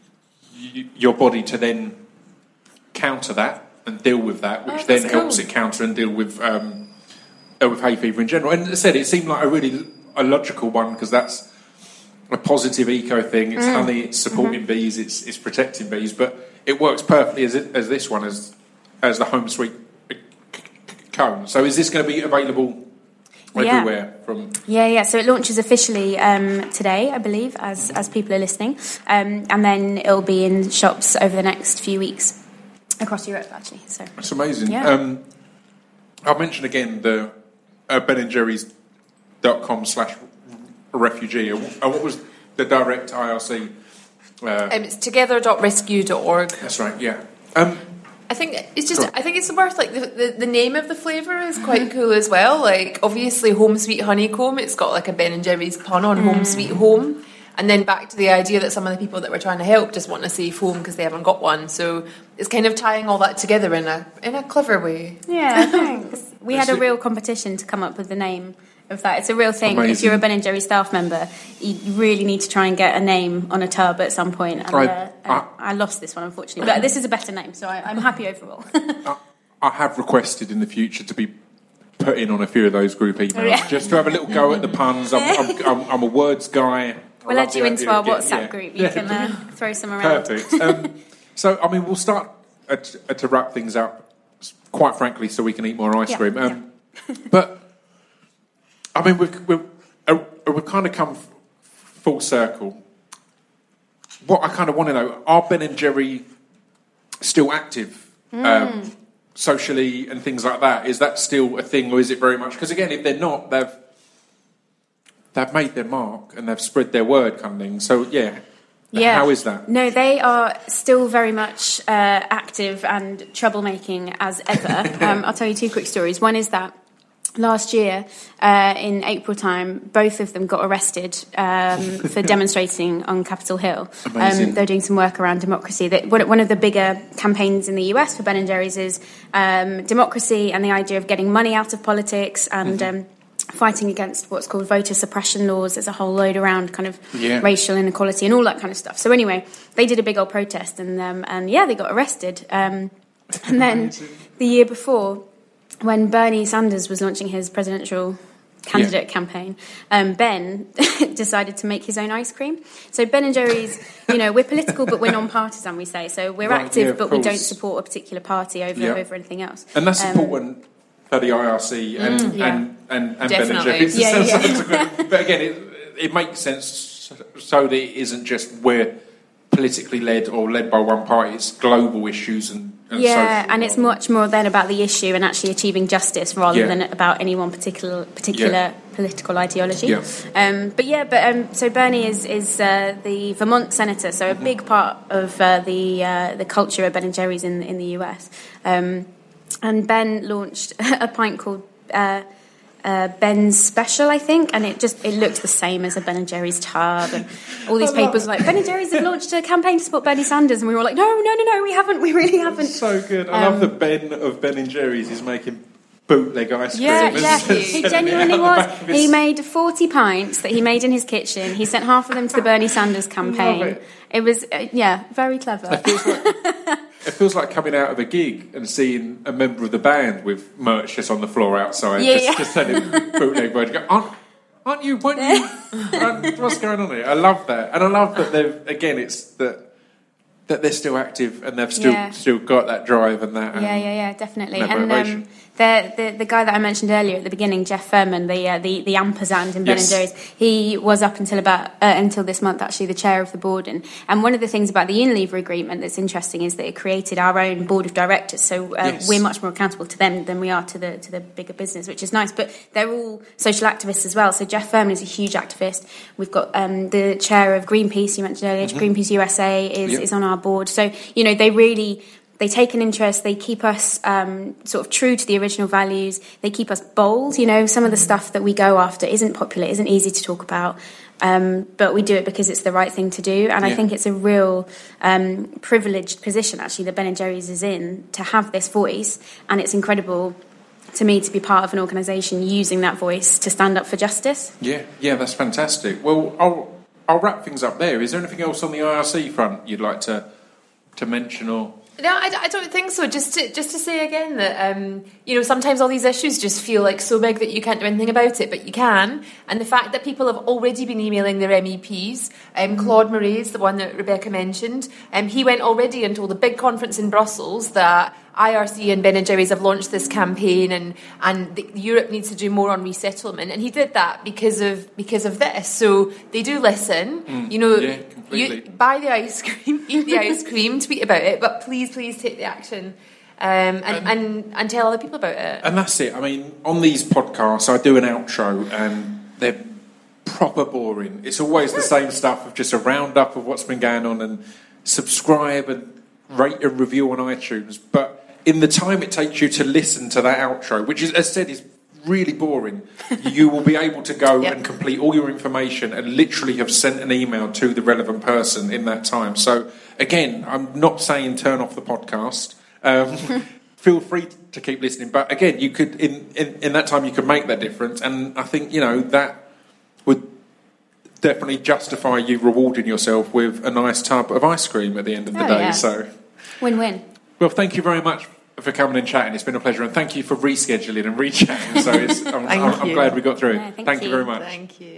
y- your body to then counter that and deal with that, which Oh, then that's helps cool. it counter and deal with um, uh, with hay fever in general. And as I said, it seemed like a really a logical one because that's a positive eco thing. It's honey, it's supporting bees, it's it's protecting bees, but it works perfectly as it, as this one as as the home sweet c- c- cone. So is this going to be available Yeah. everywhere from? Yeah, yeah. So it launches officially um, today, I believe, as as people are listening, um, and then it'll be in shops over the next few weeks across Europe, actually. So It's amazing. Yeah. Um, I'll mention again the uh, ben and jerry's dot com slash refugee. And what was the direct I R C? Uh, Um, it's together dot rescue dot org. that's right, yeah. Um, I think it's just. Go on. I think it's worth like the, the, the name of the flavour is quite cool as well. Like obviously, Home Sweet Honeycomb. It's got like a Ben and Jerry's pun on Home Sweet Home, and then back to the idea that some of the people that we're trying to help just want a safe home because they haven't got one. So it's kind of tying all that together in a in a clever way. yeah, thanks. We had a Is it- real competition to come up with the name of that. It's a real thing. If Amazing. you're a Ben and Jerry staff member, you really need to try and get a name on a tub at some point. And I- uh, I- uh, I lost this one, unfortunately, but this is a better name, so I, I'm happy overall. I, I have requested in the future to be put in on a few of those group emails, Oh, yeah. just to have a little go at the puns. I'm, I'm, I'm, I'm a words guy. I We'll love add the you into idea our of getting- WhatsApp yeah. group. You Yeah. can uh, throw some around. Perfect. Um, so, I mean, we'll start uh, t- uh, to wrap things up, quite frankly, so we can eat more ice Yeah, cream. Um, but, I mean, we've, we've, uh, we've kind of come f- full circle. What I kind of want to know, are Ben and Jerry still active um, socially and things like that? Is that still a thing, or is it very much... Because, again, if they're not, they've they've made their mark and they've spread their word kind of thing. So, yeah. Yeah. How is that? No, they are still very much uh, active and troublemaking as ever. um, I'll tell you two quick stories. One is that last year, uh, in April time, both of them got arrested um, for demonstrating on Capitol Hill. Amazing. Um, they're doing some work around democracy. That one one of the bigger campaigns in the U S for Ben and Jerry's is um, democracy and the idea of getting money out of politics and. Um, fighting against what's called voter suppression laws. There's a whole load around kind of Yeah. racial inequality and all that kind of stuff. So anyway, they did a big old protest and um, and yeah, they got arrested. Um, and then the year before, when Bernie Sanders was launching his presidential candidate Yeah. campaign, um, Ben decided to make his own ice cream. So Ben and Jerry's, you know, we're political, but we're non-partisan, we say. So we're Right, active, yeah, of but we don't course. support a particular party over Yeah. over anything else. And that's Um, important for the I R C and Mm, yeah. and, and, and Ben and Definitely. Jerry's. Yeah, yeah. But again, it, it makes sense so that it isn't just we're politically led or led by one party. It's global issues and, and Yeah, social and it's rather. much more then about the issue and actually achieving justice rather Yeah. than about any one particular particular Yeah. political ideology. Yeah. Um, but yeah, but um, so Bernie is is uh, the Vermont senator, so a big part of uh, the uh, the culture of Ben and Jerry's in in the U S. Um, and Ben launched a pint called. Uh, Uh, Ben's Special, I think, and it just it looked the same as a Ben and Jerry's tub, and all these papers were like Ben and Jerry's have launched a campaign to support Bernie Sanders, and we were all like, no, no, no, no, we haven't, we really haven't. So good. I Um, love the Ben of Ben and Jerry's is making bootleg ice cream. Yeah, and yeah. selling He it genuinely out the was. back of his- He made forty pints that he made in his kitchen. He sent half of them to the Bernie Sanders campaign. Love it. It was, uh, yeah, very clever. It feels, like, it feels like coming out of a gig and seeing a member of the band with merch just on the floor outside, Yeah, just, yeah. just selling bootleg merch. You go, aren't, aren't you? Weren't you? And what's going on here? I love that, and I love that they've again. It's that that they're still active and they've still Yeah. still got that drive and that. Um, Yeah, yeah, yeah, definitely. that And motivation. um, the, the the guy that I mentioned earlier at the beginning, Jeff Furman, the uh, the the ampersand in Ben Yes. and Jerry's, he was up until about uh, until this month actually the chair of the board. And and one of the things about the Unilever agreement that's interesting is that it created our own board of directors. So uh, Yes. we're much more accountable to them than we are to the to the bigger business, which is nice. But they're all social activists as well. So Jeff Furman is a huge activist. We've got um, the chair of Greenpeace you mentioned earlier. Greenpeace U S A is Yep. is on our board. So you know they really. They take an interest. They keep us um, sort of true to the original values. They keep us bold. You know, some of the stuff that we go after isn't popular, isn't easy to talk about, um, but we do it because it's the right thing to do. And I Yeah. think it's a real um, privileged position, actually, that Ben and Jerry's is in to have this voice. And it's incredible to me to be part of an organisation using that voice to stand up for justice. Yeah, yeah, that's fantastic. Well, I'll I'll wrap things up there. Is there anything else on the I R C front you'd like to to mention or? No, I, I don't think so. Just to just to say again that um, you know sometimes all these issues just feel like so big that you can't do anything about it, but you can. And the fact that people have already been emailing their M E Ps, um, Claude Moraes, the one that Rebecca mentioned, um, he went already and told a big conference in Brussels that I R C and Ben and Jerry's have launched this campaign, and and the, Europe needs to do more on resettlement, and he did that because of because of this. So they do listen. Mm, you know, yeah, completely. you buy the ice cream, eat the ice cream, tweet about it, but please, please take the action um, and, Um, and and tell other people about it. And that's it. I mean, on these podcasts, I do an outro, and they're proper boring. It's always the same stuff of just a roundup of what's been going on, and subscribe and rate and review on iTunes. But in the time it takes you to listen to that outro, which is, as I said, is really boring, you will be able to go Yep. and complete all your information and literally have sent an email to the relevant person in that time. So, again, I'm not saying turn off the podcast. Um, feel free to keep listening. But, again, you could in, in, in that time you could make that difference. And I think, you know, that would definitely justify you rewarding yourself with a nice tub of ice cream at the end of the Oh, day. yeah. So, Win-win. well, thank you very much for coming and chatting. It's been a pleasure, and thank you for rescheduling and re-chatting. So it's, I'm, Thank I'm, I'm you. glad we got through it. Yeah, thank thank you you. very much. Thank you.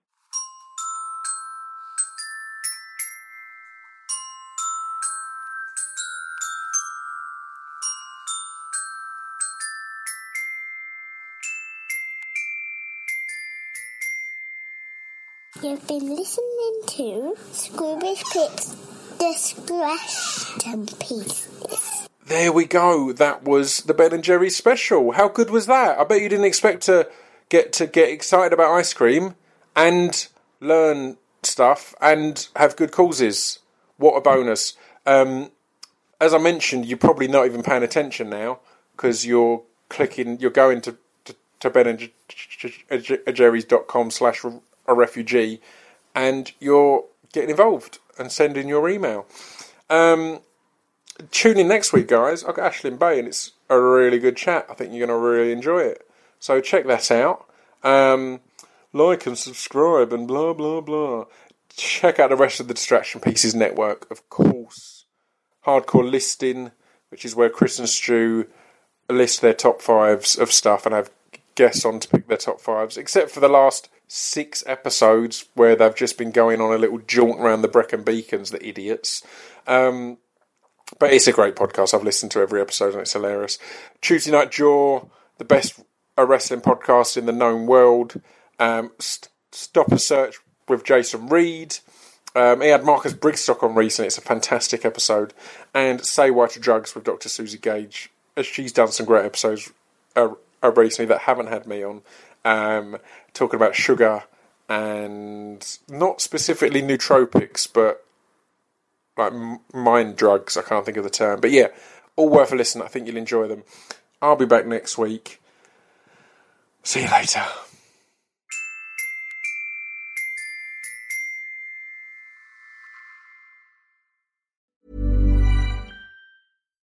You've been listening to Scroobius Pip's Discretion Pieces. There we go. That was the Ben and Jerry's special. How good was that? I bet you didn't expect to get to get excited about ice cream and learn stuff and have good causes. What a bonus. Um, as I mentioned, you're probably not even paying attention now because you're clicking, you're going to, to, to ben and jerry's dot com slash a refugee and you're getting involved and sending your email. Um, tune in next week, guys. I've got Ashlyn Bay and it's a really good chat. I think you're going to really enjoy it. So check that out. Um, like and subscribe and blah, blah, blah. Check out the rest of the Distraction Pieces network, of course. Hardcore Listing, which is where Chris and Stu list their top fives of stuff and have guests on to pick their top fives, except for the last six episodes where they've just been going on a little jaunt around the Brecon Beacons, the idiots. Um, but it's a great podcast. I've listened to every episode and it's hilarious. Tuesday Night Jaw, the best wrestling podcast in the known world. Um, st- Stop and Search with Jason Reed. Um, he had Marcus Brigstock on recently. It's a fantastic episode. And Say Why to Drugs with Doctor Susie Gage. She's done some great episodes uh, uh, recently that haven't had me on. Um, talking about sugar and not specifically nootropics, but like m- mind drugs. I can't think of the term. But yeah, all worth a listen. I think you'll enjoy them. I'll be back next week. See you later.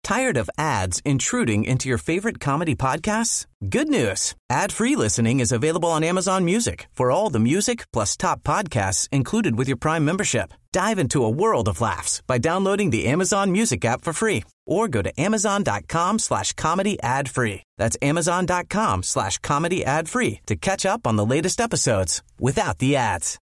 Tired of ads intruding into your favorite comedy podcasts? Good news. Ad-free listening is available on Amazon Music for all the music plus top podcasts included with your Prime membership. Dive into a world of laughs by downloading the Amazon Music app for free or go to amazon.com slash comedy ad free. That's amazon.com slash comedy ad free to catch up on the latest episodes without the ads.